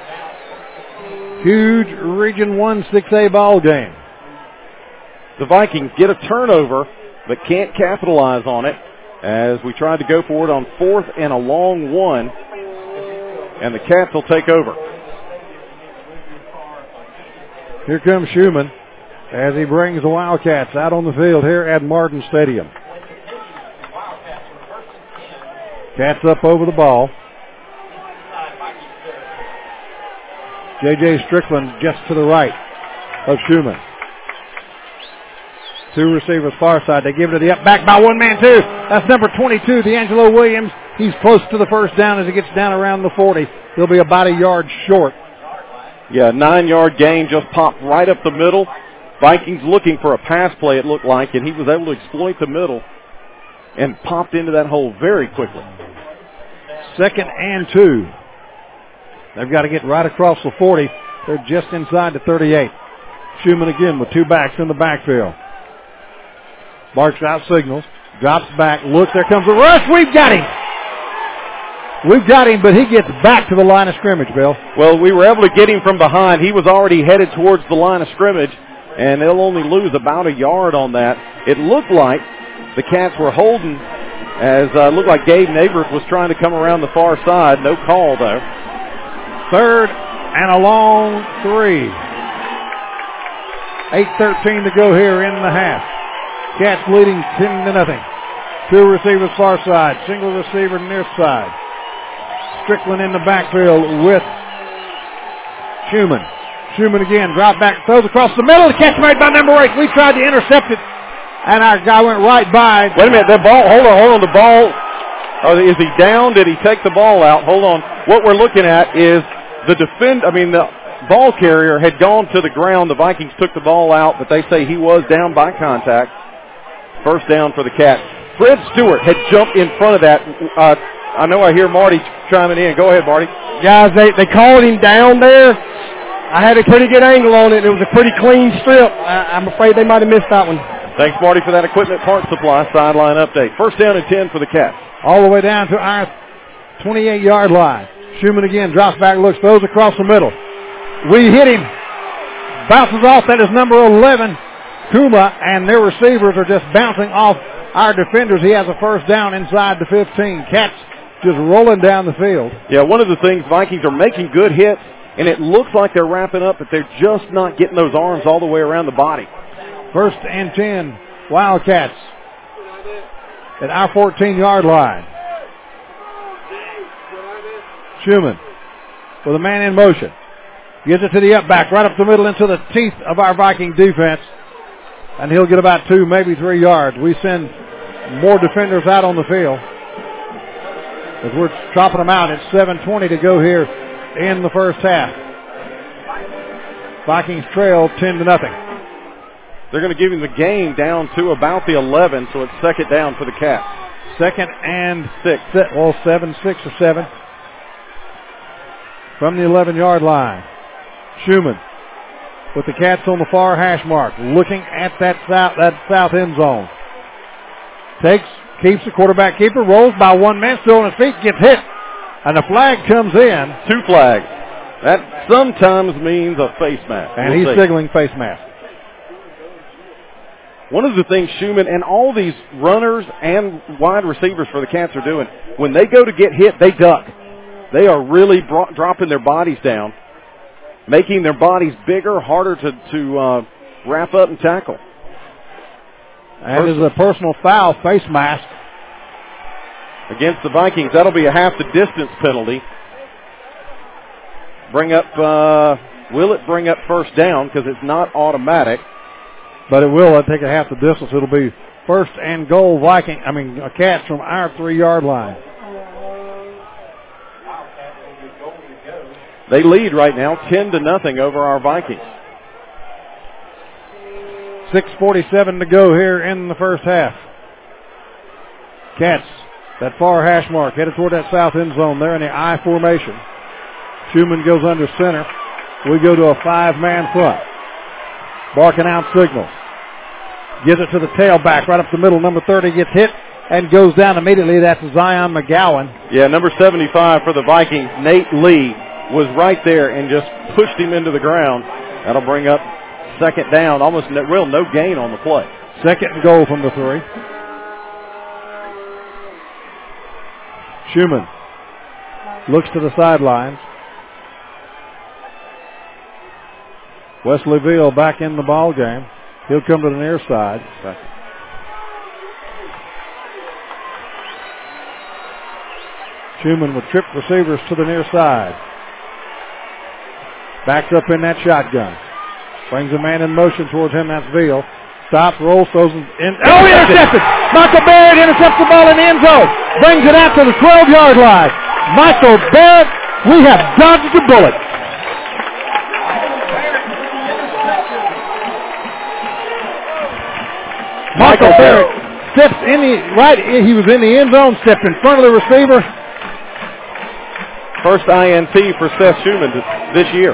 Huge Region 1 6A ball game. The Vikings get a turnover, but can't capitalize on it as we tried to go for it on 4th and a long one, and the Cats will take over. Here comes Schumann as he brings the Wildcats out on the field here at Martin Stadium. Cats up over the ball. J.J. Strickland just to the right of Schumann. Two receivers far side. They give it to the up back by one man too. That's number 22, D'Angelo Williams. He's close to the first down as he gets down around the 40. He'll be about a yard short. Yeah, 9-yard gain just popped right up the middle. Vikings looking for a pass play, it looked like, and he was able to exploit the middle and popped into that hole very quickly. 2nd and 2. They've got to get right across the 40. They're just inside the 38. Schumann again with two backs in the backfield. Barks out signals. Drops back. Look, there comes the rush. We've got him. We've got him, but he gets back to the line of scrimmage, Bill. Well, we were able to get him from behind. He was already headed towards the line of scrimmage, and they'll only lose about a yard on that. It looked like the Cats were holding, as looked like Gabe Neighbors was trying to come around the far side. No call, though. 3rd and a long 3. 8:13 to go here in the half. Cats leading 10-0. Two receivers far side, single receiver near side. Strickland in the backfield with Schumann. Schumann again, drop back, throws across the middle. The catch made by number 8. We tried to intercept it, and our guy went right by. Wait a minute, that ball, hold on, the ball. Oh, is he down? Did he take the ball out? Hold on. What we're looking at is the ball carrier had gone to the ground. The Vikings took the ball out, but they say he was down by contact. First down for the Cats. Fred Stewart had jumped in front of that. I know I hear Marty chiming in. Go ahead, Marty. Guys, they called him down there. I had a pretty good angle on it. It was a pretty clean strip. I'm afraid they might have missed that one. Thanks, Marty, for that equipment parts supply sideline update. First down and 10 for the Cats. All the way down to our 28-yard line. Schumann again, drops back, looks, throws across the middle. We hit him. Bounces off. That is number 11, Kuma, and their receivers are just bouncing off our defenders. He has a first down inside the 15. Cats just rolling down the field. Yeah, one of the things, Vikings are making good hits, and it looks like they're wrapping up, but they're just not getting those arms all the way around the body. First and 10, Wildcats at our 14-yard line. Schumann with a man in motion. Gives it to the up back, right up the middle into the teeth of our Viking defense. And he'll get about 2, maybe 3 yards. We send more defenders out on the field as we're chopping them out. It's 7:20 to go here in the first half. Vikings trail 10-0. They're going to give him the game down to about the 11, so it's second down for the Cats. 2nd and 6. Well, 7, 6 or 7. From the 11-yard line. Schumann with the Cats on the far hash mark, looking at that south end zone. Keeps the quarterback keeper, rolls by one man, still on his feet, gets hit, and a flag comes in. 2 flags. That sometimes means a face mask. And he's signaling face mask. One of the things Schumann and all these runners and wide receivers for the Cats are doing, when they go to get hit, they duck. They are really dropping their bodies down, making their bodies bigger, harder to wrap up and tackle. That is a personal foul, face mask. Against the Vikings, that'll be a half the distance penalty. Will it bring up first down? Because it's not automatic. But it will. Take a half the distance. It'll be first and goal Cats from our 3-yard line. They lead right now 10-0 over our Vikings. 6:47 to go here in the first half. Cats, that far hash mark, headed toward that south end zone. They're in the I formation. Schumann goes under center. We go to a 5-man front. Barking out signals. Gives it to the tailback right up the middle. Number 30 gets hit and goes down immediately. That's Zion McGowan. Yeah, number 75 for the Vikings, Nate Lee, was right there and just pushed him into the ground. That'll bring up second down. Almost no gain on the play. Second and goal from the 3. Schumann looks to the sidelines. Wesleyville back in the ball game. He'll come to the near side. Schumann with trip receivers to the near side. Backs up in that shotgun. Brings a man in motion towards him. That's Veal. Stops, rolls, throws in. Oh, intercepted! Michael Barrett intercepts the ball in the end zone. Brings it out to the 12-yard line. Michael Barrett, we have dodged a bullet. Michael Barrett steps in he was in the end zone, stepped in front of the receiver. First INT for Seth Schumann this year.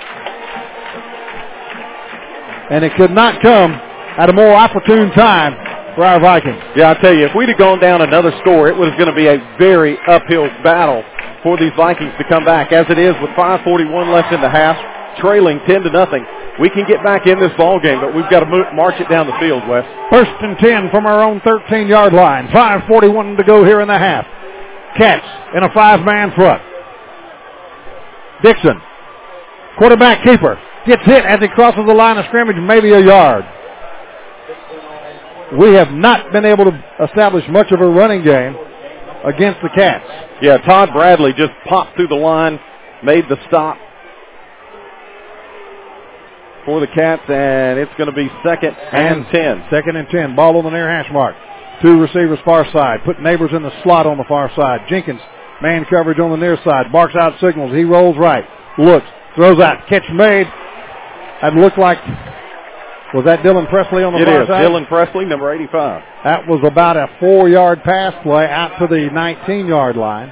And it could not come at a more opportune time for our Vikings. Yeah, I tell you, if we'd have gone down another score, it was going to be a very uphill battle for these Vikings to come back. As it is, with 5:41 left in the half, trailing 10-0. We can get back in this ball game, but we've got to march it down the field, Wes. First and 10 from our own 13-yard line. 5:41 to go here in the half. Cats in a 5-man front. Dixon, quarterback keeper, gets hit as he crosses the line of scrimmage, maybe a yard. We have not been able to establish much of a running game against the Cats. Yeah, Todd Bradley just popped through the line, made the stop for the Cats, and it's going to be second and 10. Second and 10. Ball on the near hash mark. 2 receivers far side. Put Neighbors in the slot on the far side. Jenkins, man coverage on the near side. Barks out signals. He rolls right. Looks. Throws out. Catch made. That looked like, was that Dylan Presley on the far side? It is. Dylan Presley, number 85. That was about a 4-yard pass play out to the 19-yard line.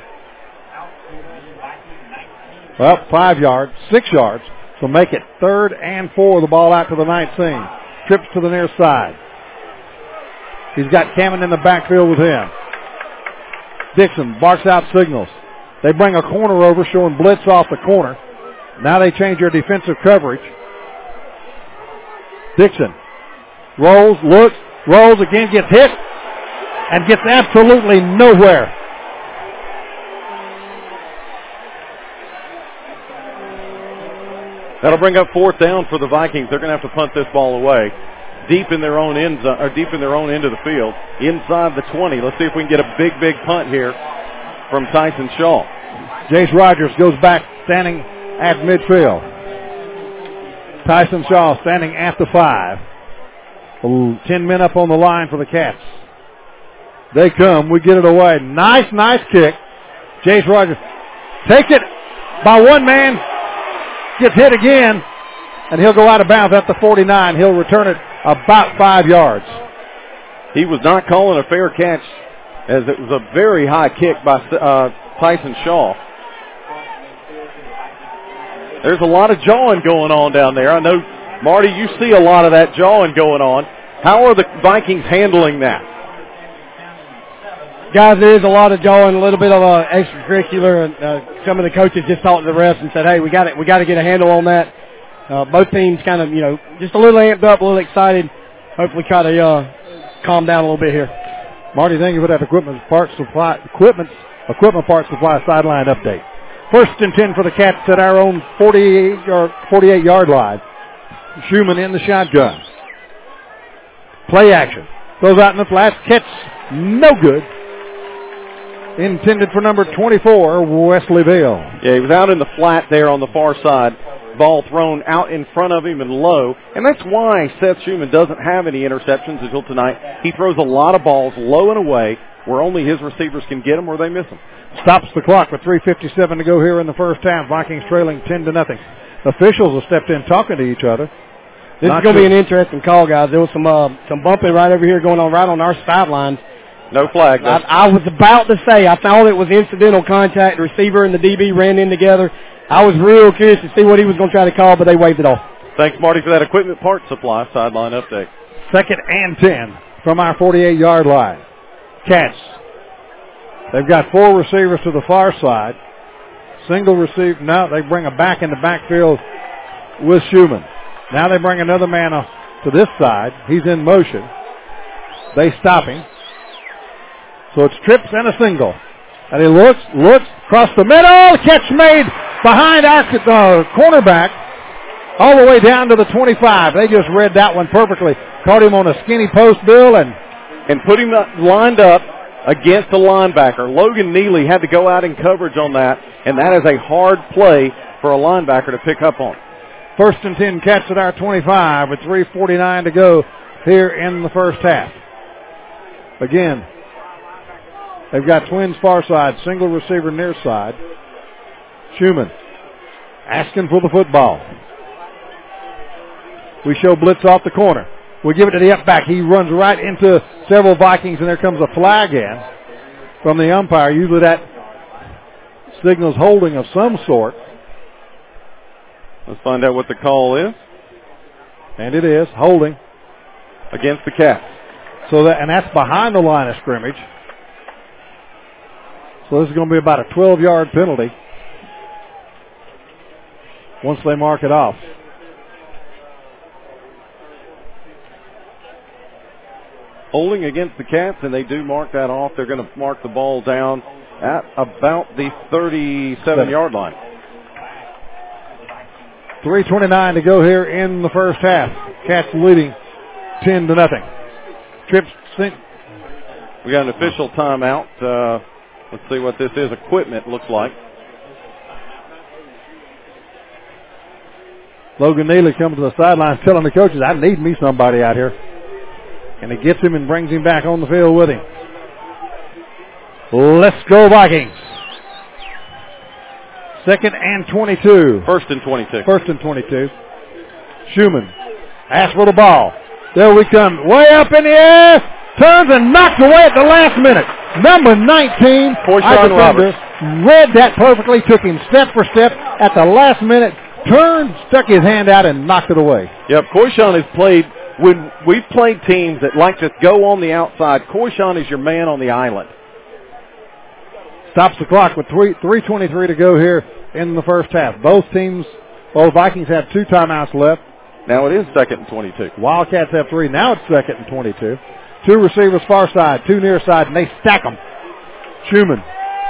Well, 5 yards, 6 yards. So make it 3rd and 4. The ball out to the 19. Trips to the near side. He's got Cameron in the backfield with him. Dixon barks out signals. They bring a corner over, showing blitz off the corner. Now they change their defensive coverage. Dixon rolls, looks, rolls again, gets hit, and gets absolutely nowhere. That'll bring up 4th down for the Vikings. They're going to have to punt this ball away deep in their own end zone, or deep in their own end of the field, inside the 20. Let's see if we can get a big punt here from Tyson Shaw. Jace Rogers goes back, standing at midfield. Tyson Shaw standing at the 5. 10 men up on the line for the Cats. They come. We get it away. Nice kick. Jace Rogers take it by one man. Gets hit again, and he'll go out of bounds at the 49. He'll return it about 5 yards. He was not calling a fair catch, as it was a very high kick by Tyson Shaw. There's a lot of jawing going on down there. I know, Marty, you see a lot of that jawing going on. How are the Vikings handling that? Guys, there is a lot of jawing, a little bit of extracurricular. Some of the coaches just talked to the refs and said, "Hey, we got to get a handle on that." Both teams kind of, just a little amped up, a little excited. Hopefully, try to calm down a little bit here. Marty, thank you for that equipment parts supply sideline update. First and 10 for the Cats at our own 48-yard line. Schumann in the shotgun. Play action. Goes out in the flat. Catch no good. Intended for number 24, Wesleyville. Yeah, he was out in the flat there on the far side. Ball thrown out in front of him and low. And that's why Seth Schumann doesn't have any interceptions until tonight. He throws a lot of balls low and away where only his receivers can get them or they miss them. Stops the clock with 3:57 to go here in the first half. Vikings trailing 10-0. Officials have stepped in talking to each other. This is going to be an interesting call, guys. There was some bumping right over here going on right on our sidelines. No flag. I was about to say, I thought it was incidental contact. The receiver and the DB ran in together. I was real curious to see what he was going to try to call, but they waved it off. Thanks, Marty, for that equipment parts supply sideline update. 2nd and 10 from our 48-yard line. Cats. They've got 4 receivers to the far side. Single receiver. Now they bring a back in the backfield with Schumann. Now they bring another man to this side. He's in motion. They stop him. So it's trips and a single. And he looks, across the middle. Catch made behind our cornerback all the way down to the 25. They just read that one perfectly. Caught him on a skinny post, Bill, and put him lined up against the linebacker. Logan Neely had to go out in coverage on that, and that is a hard play for a linebacker to pick up on. 1st and 10 Cats at our 25 with 3:49 to go here in the first half. Again, they've got Twins far side, single receiver near side. Schumann asking for the football. We show blitz off the corner. We give it to the up back. He runs right into several Vikings, and there comes a flag in from the umpire. Usually that signals holding of some sort. Let's find out what the call is. And it is holding against the Cats. And that's behind the line of scrimmage. So this is going to be about a 12-yard penalty once they mark it off. Holding against the Cats, and they do mark that off. They're going to mark the ball down at about the 37-yard line. 3:29 to go here in the first half. Cats leading 10-0. Trips. We got an official timeout. Let's see what this is. Equipment looks like. Logan Neely comes to the sidelines telling the coaches, I need me somebody out here. And he gets him and brings him back on the field with him. Let's go Vikings. 2nd and 22. 1st and 22. 1st and 22. Schumann asks for the ball. There we come. Way up in the air. Turns and knocks away at the last minute. Number 19. Coyshawn Roberts. Read that perfectly. Took him step for step at the last minute. Turned, stuck his hand out, and knocked it away. Yep, Coyshawn has played. When we've played teams that like to go on the outside, Coyshawn is your man on the island. Stops the clock with 3:23 to go here in the first half. Both Vikings have 2 timeouts left. Now it is 2nd and 22. Wildcats have 3. Now it's 2nd and 22. 2 receivers far side, 2 near side, and they stack them. Schumann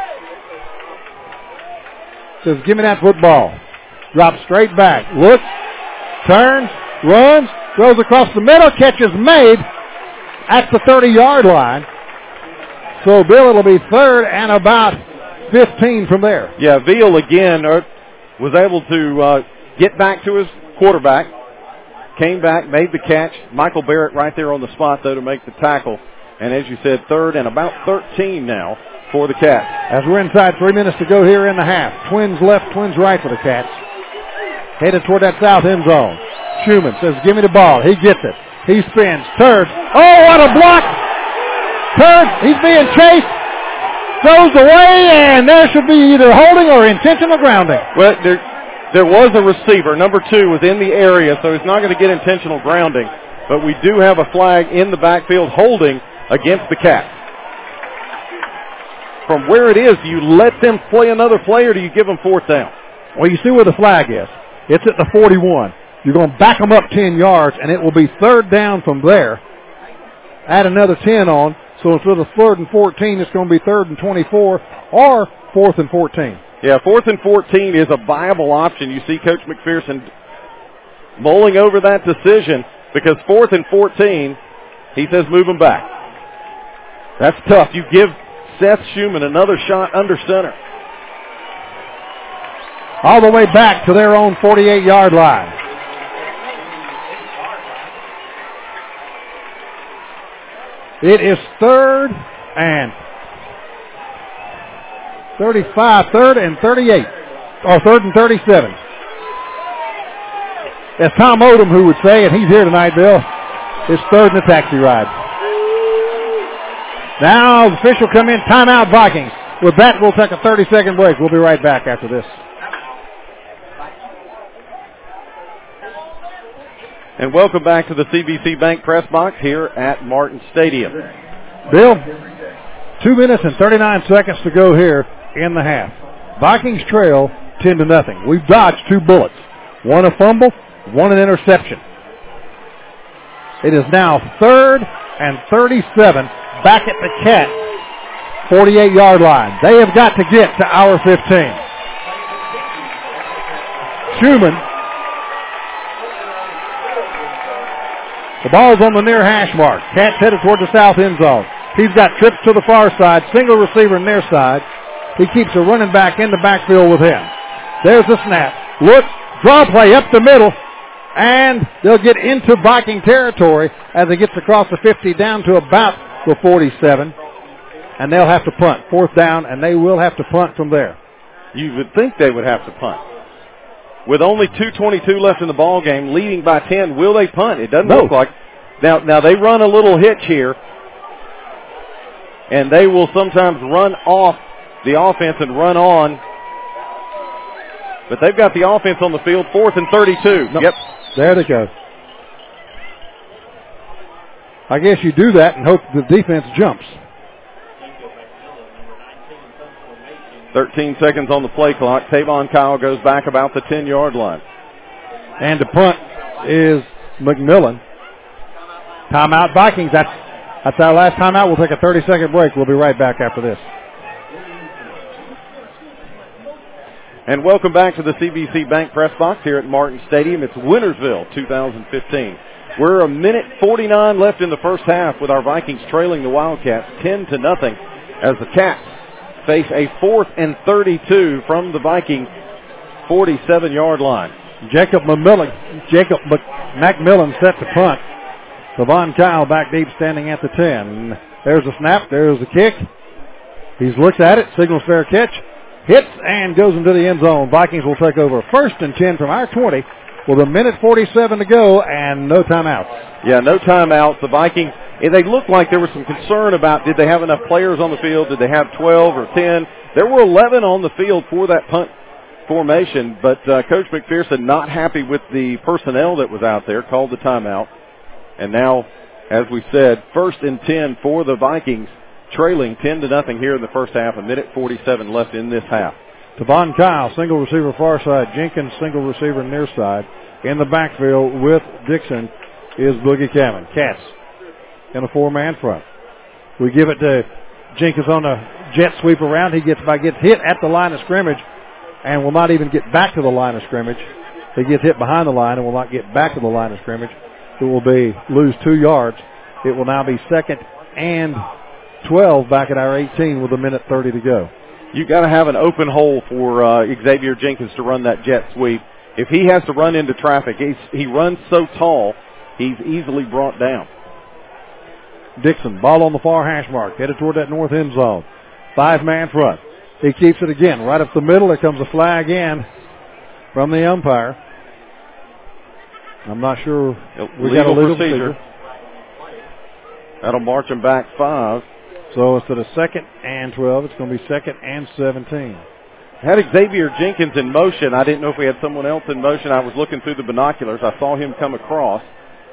says, give me that football. Drops straight back. Looks, turns, runs, throws across the middle, catch is made at the 30-yard line. So, Bill, it'll be 3rd and about 15 from there. Yeah, Veal again was able to get back to his quarterback, came back, made the catch. Michael Barrett right there on the spot, though, to make the tackle. And as you said, 3rd and about 13 now for the Cats. As we're inside 3 minutes to go here in the half. Twins left, Twins right for the Cats. Headed toward that south end zone. Schumann says, give me the ball. He gets it. He spins, turns. Oh, what a block! Turns, he's being chased. Throws away, and there should be either holding or intentional grounding. Well, there was a receiver. Number 2 was in the area, so he's not going to get intentional grounding. But we do have a flag in the backfield holding against the Cats. From where it is, do you let them play another play, or do you give them 4th down? Well, you see where the flag is. It's at the 41. You're going to back them up 10 yards, and it will be 3rd down from there. Add another 10 on. So instead of 3rd and 14, it's going to be 3rd and 24 or 4th and 14. Yeah, 4th and 14 is a viable option. You see Coach McPherson mulling over that decision because 4th and 14, he says move them back. That's tough. You give Seth Schumann another shot under center. All the way back to their own 48-yard line. It is 3rd and 35, 3rd and 38, or 3rd and 37. That's Tom Odom who would say, and he's here tonight, Bill. It's 3rd in the taxi ride. Now the official come in, timeout Vikings. With that, we'll take a 30-second break. We'll be right back after this. And welcome back to the CBC Bank press box here at Martin Stadium. Bill, 2 minutes and 39 seconds to go here in the half. Vikings trail 10-0. We've dodged 2 bullets. 1 a fumble, 1 an interception. It is now 3rd and 37 back at the Cat 48-yard line. They have got to get to our 15. Schumann. The ball's on the near hash mark. Cat's headed toward the south end zone. He's got trips to the far side, single receiver near side. He keeps a running back in the backfield with him. There's the snap. Look, draw play up the middle, and they'll get into Viking territory as it gets across the 50 down to about the 47, and they'll have to punt. 4th down, and they will have to punt from there. You would think they would have to punt. With only 2:22 left in the ball game, leading by 10, will they punt? It doesn't look like. Now they run a little hitch here, and they will sometimes run off the offense and run on. But they've got the offense on the field, 4th and 32. No. Yep. There they go. I guess you do that and hope the defense jumps. 13 seconds on the play clock. Tavon Kyle goes back about the 10-yard line. And the punt is McMillan. Timeout Vikings. That's our last timeout. We'll take a 30-second break. We'll be right back after this. And welcome back to the CBC Bank press box here at Martin Stadium. It's Wintersville 2015. We're 1:49 left in the first half with our Vikings trailing the Wildcats 10-0 as the Cats face a 4th and 32 from the Viking 47-yard line. Jacob McMillan set to punt. Tavon Kyle back deep standing at the 10. There's the snap. There's the kick. He's looked at it. Signals fair catch. Hits and goes into the end zone. Vikings will take over 1st and 10 from our 20 with 1:47 to go and no timeouts. Yeah, no timeouts. The Vikings, they looked like there was some concern about did they have enough players on the field? Did they have 12 or 10? There were 11 on the field for that punt formation, but Coach McPherson not happy with the personnel that was out there, called the timeout. And now, as we said, 1st and 10 for the Vikings, trailing 10-0 here in the first half, 1:47 left in this half. Tavon Kyle, single receiver far side. Jenkins, single receiver near side. In the backfield with Dixon is Boogie Cameron. Cats in a 4-man front. We give it to Jenkins on a jet sweep around. He gets hit at the line of scrimmage and will not even get back to the line of scrimmage. He gets hit behind the line and will not get back to the line of scrimmage. It will lose 2 yards. It will now be 2nd and 12 back at our 18 with 1:30 to go. You've got to have an open hole for Xavier Jenkins to run that jet sweep. If he has to run into traffic, he runs so tall, he's easily brought down. Dixon, ball on the far hash mark, headed toward that north end zone. 5-man front. He keeps it again right up the middle. There comes a flag in from the umpire. I'm not sure. We got a legal procedure. That'll march him back 5. So instead of 2nd and 12, it's going to be 2nd and 17. Had Xavier Jenkins in motion. I didn't know if we had someone else in motion. I was looking through the binoculars. I saw him come across.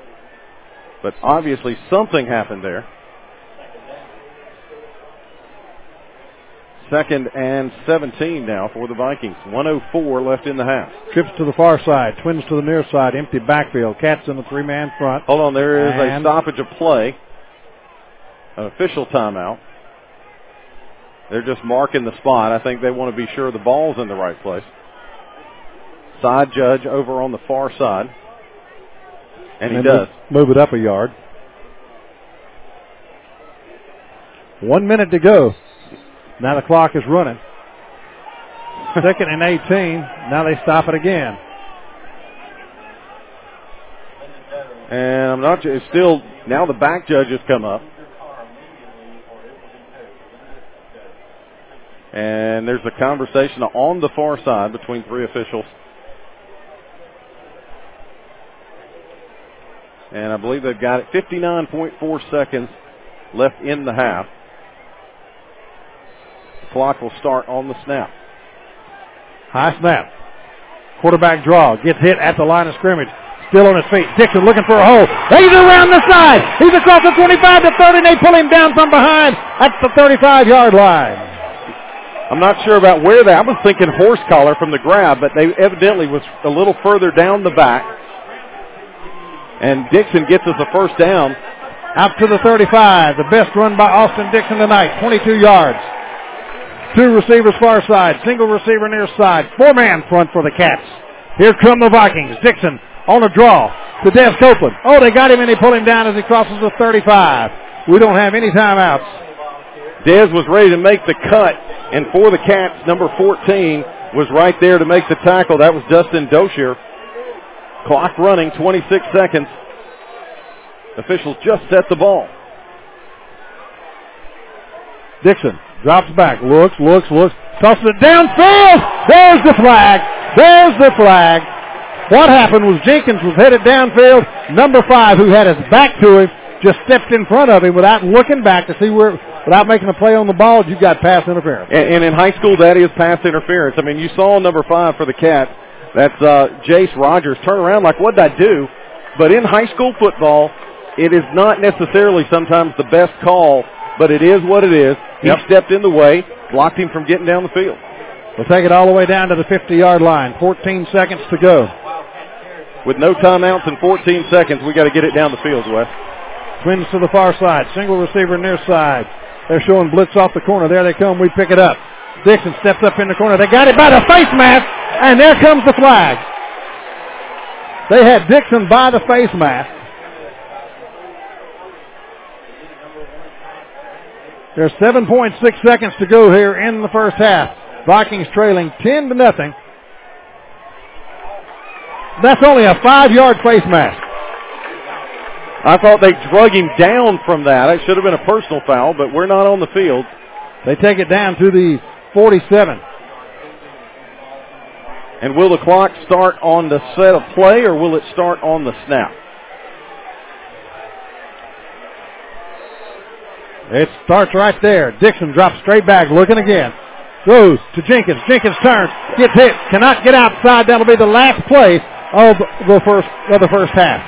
But obviously something happened there. 2nd and 17 now for the Vikings. 1:04 left in the half. Trips to the far side. Twins to the near side. Empty backfield. Cats in the 3-man front. Hold on. There is a stoppage of play. An official timeout. They're just marking the spot. I think they want to be sure the ball's in the right place. Side judge over on the far side. And he does. Move it up a yard. 1 minute to go. Now the clock is running. 2nd and 18. Now they stop it again. And I'm not. It's still now the back judges come up. And there's a conversation on the far side between three officials. And I believe they've got it 59.4 seconds left in the half. The clock will start on the snap. High snap. Quarterback draw. Gets hit at the line of scrimmage. Still on his feet. Dixon looking for a hole. He's around the side. He's across the 25 to 30, and they pull him down from behind at the 35-yard line. I'm not sure about where I was thinking horse collar from the grab, but they evidently was a little further down the back. And Dixon gets us a first down. Out to the 35. The best run by Austin Dixon tonight. 22 yards. Two receivers far side. Single receiver near side. Four-man front for the Cats. Here come the Vikings. Dixon on a draw to Des Copeland. Oh, they got him and they pull him down as he crosses the 35. We don't have any timeouts. Des was ready to make the cut, and for the Cats, number 14 was right there to make the tackle. That was Dustin Doshier. Clock running, 26 seconds. Officials just set the ball. Dixon drops back, looks, tosses it downfield. There's the flag. What happened was Jenkins was headed downfield. Number 5, who had his back to him, just stepped in front of him without looking back to see without making a play on the ball. You got pass interference. And in high school, that is pass interference. I mean, you saw number 5 for the Cats. That's Jace Rogers. Turn around like, what'd I do? But in high school football, it is not necessarily sometimes the best call, but it is what it is. He stepped in the way, blocked him from getting down the field. We'll take it all the way down to the 50-yard line. 14 seconds to go. With no timeouts in 14 seconds, we got to get it down the field, Wes. Twins to the far side. Single receiver near side. They're showing blitz off the corner. There they come. We pick it up. Dixon steps up in the corner. They got it by the face mask, and there comes the flag. They had Dixon by the face mask. There's 7.6 seconds to go here in the first half. Vikings trailing 10-0. That's only a 5-yard face mask. I thought they drug him down from that. It should have been a personal foul, but we're not on the field. They take it down to the 47. And will the clock start on the set of play, or will it start on the snap? It starts right there. Dixon drops straight back, looking again. Goes to Jenkins. Jenkins turns, gets hit, cannot get outside. That'll be the last play of the first half.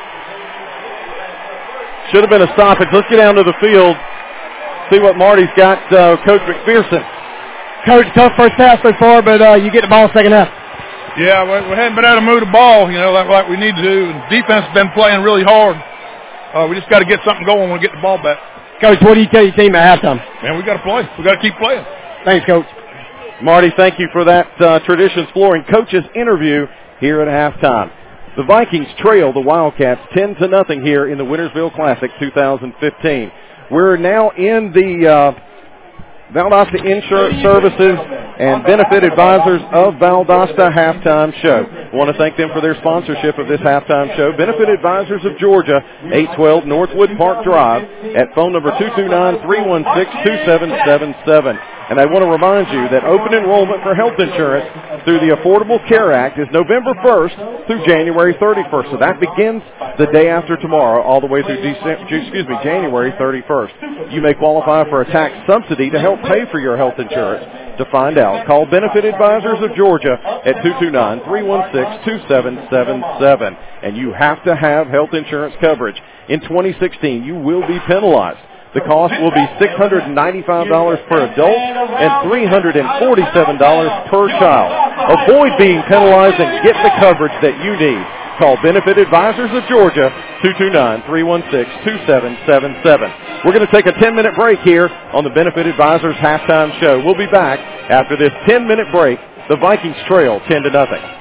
Should have been a stoppage. Let's get down to the field, see what Marty's got. Coach McPherson. Coach, tough first half so far, but you get the ball second half. Yeah, we haven't been able to move the ball, like we need to do. Defense has been playing really hard. We just got to get something going when we get the ball back. Coach, what do you tell your team at halftime? Man, we got to play. We got to keep playing. Thanks, Coach. Marty, thank you for that Traditions Flooring coaches interview here at halftime. The Vikings trail the Wildcats 10-0 here in the Wintersville Classic 2015. We're now in the Valdosta Insurance Services and Benefit Advisors of Valdosta halftime show. I want to thank them for their sponsorship of this halftime show. Benefit Advisors of Georgia, 812 Northwood Park Drive at phone number 229-316-2777. And I want to remind you that open enrollment for health insurance through the Affordable Care Act is November 1st through January 31st. So that begins the day after tomorrow all the way through January 31st. You may qualify for a tax subsidy to help pay for your health insurance. To find out, call Benefit Advisors of Georgia at 229-316-2777. And you have to have health insurance coverage. In 2016, you will be penalized. The cost will be $695 per adult and $347 per child. Avoid being penalized and get the coverage that you need. Call Benefit Advisors of Georgia, 229-316-2777. We're going to take a 10-minute break here on the Benefit Advisors halftime show. We'll be back after this 10-minute break. The Vikings trail 10-0.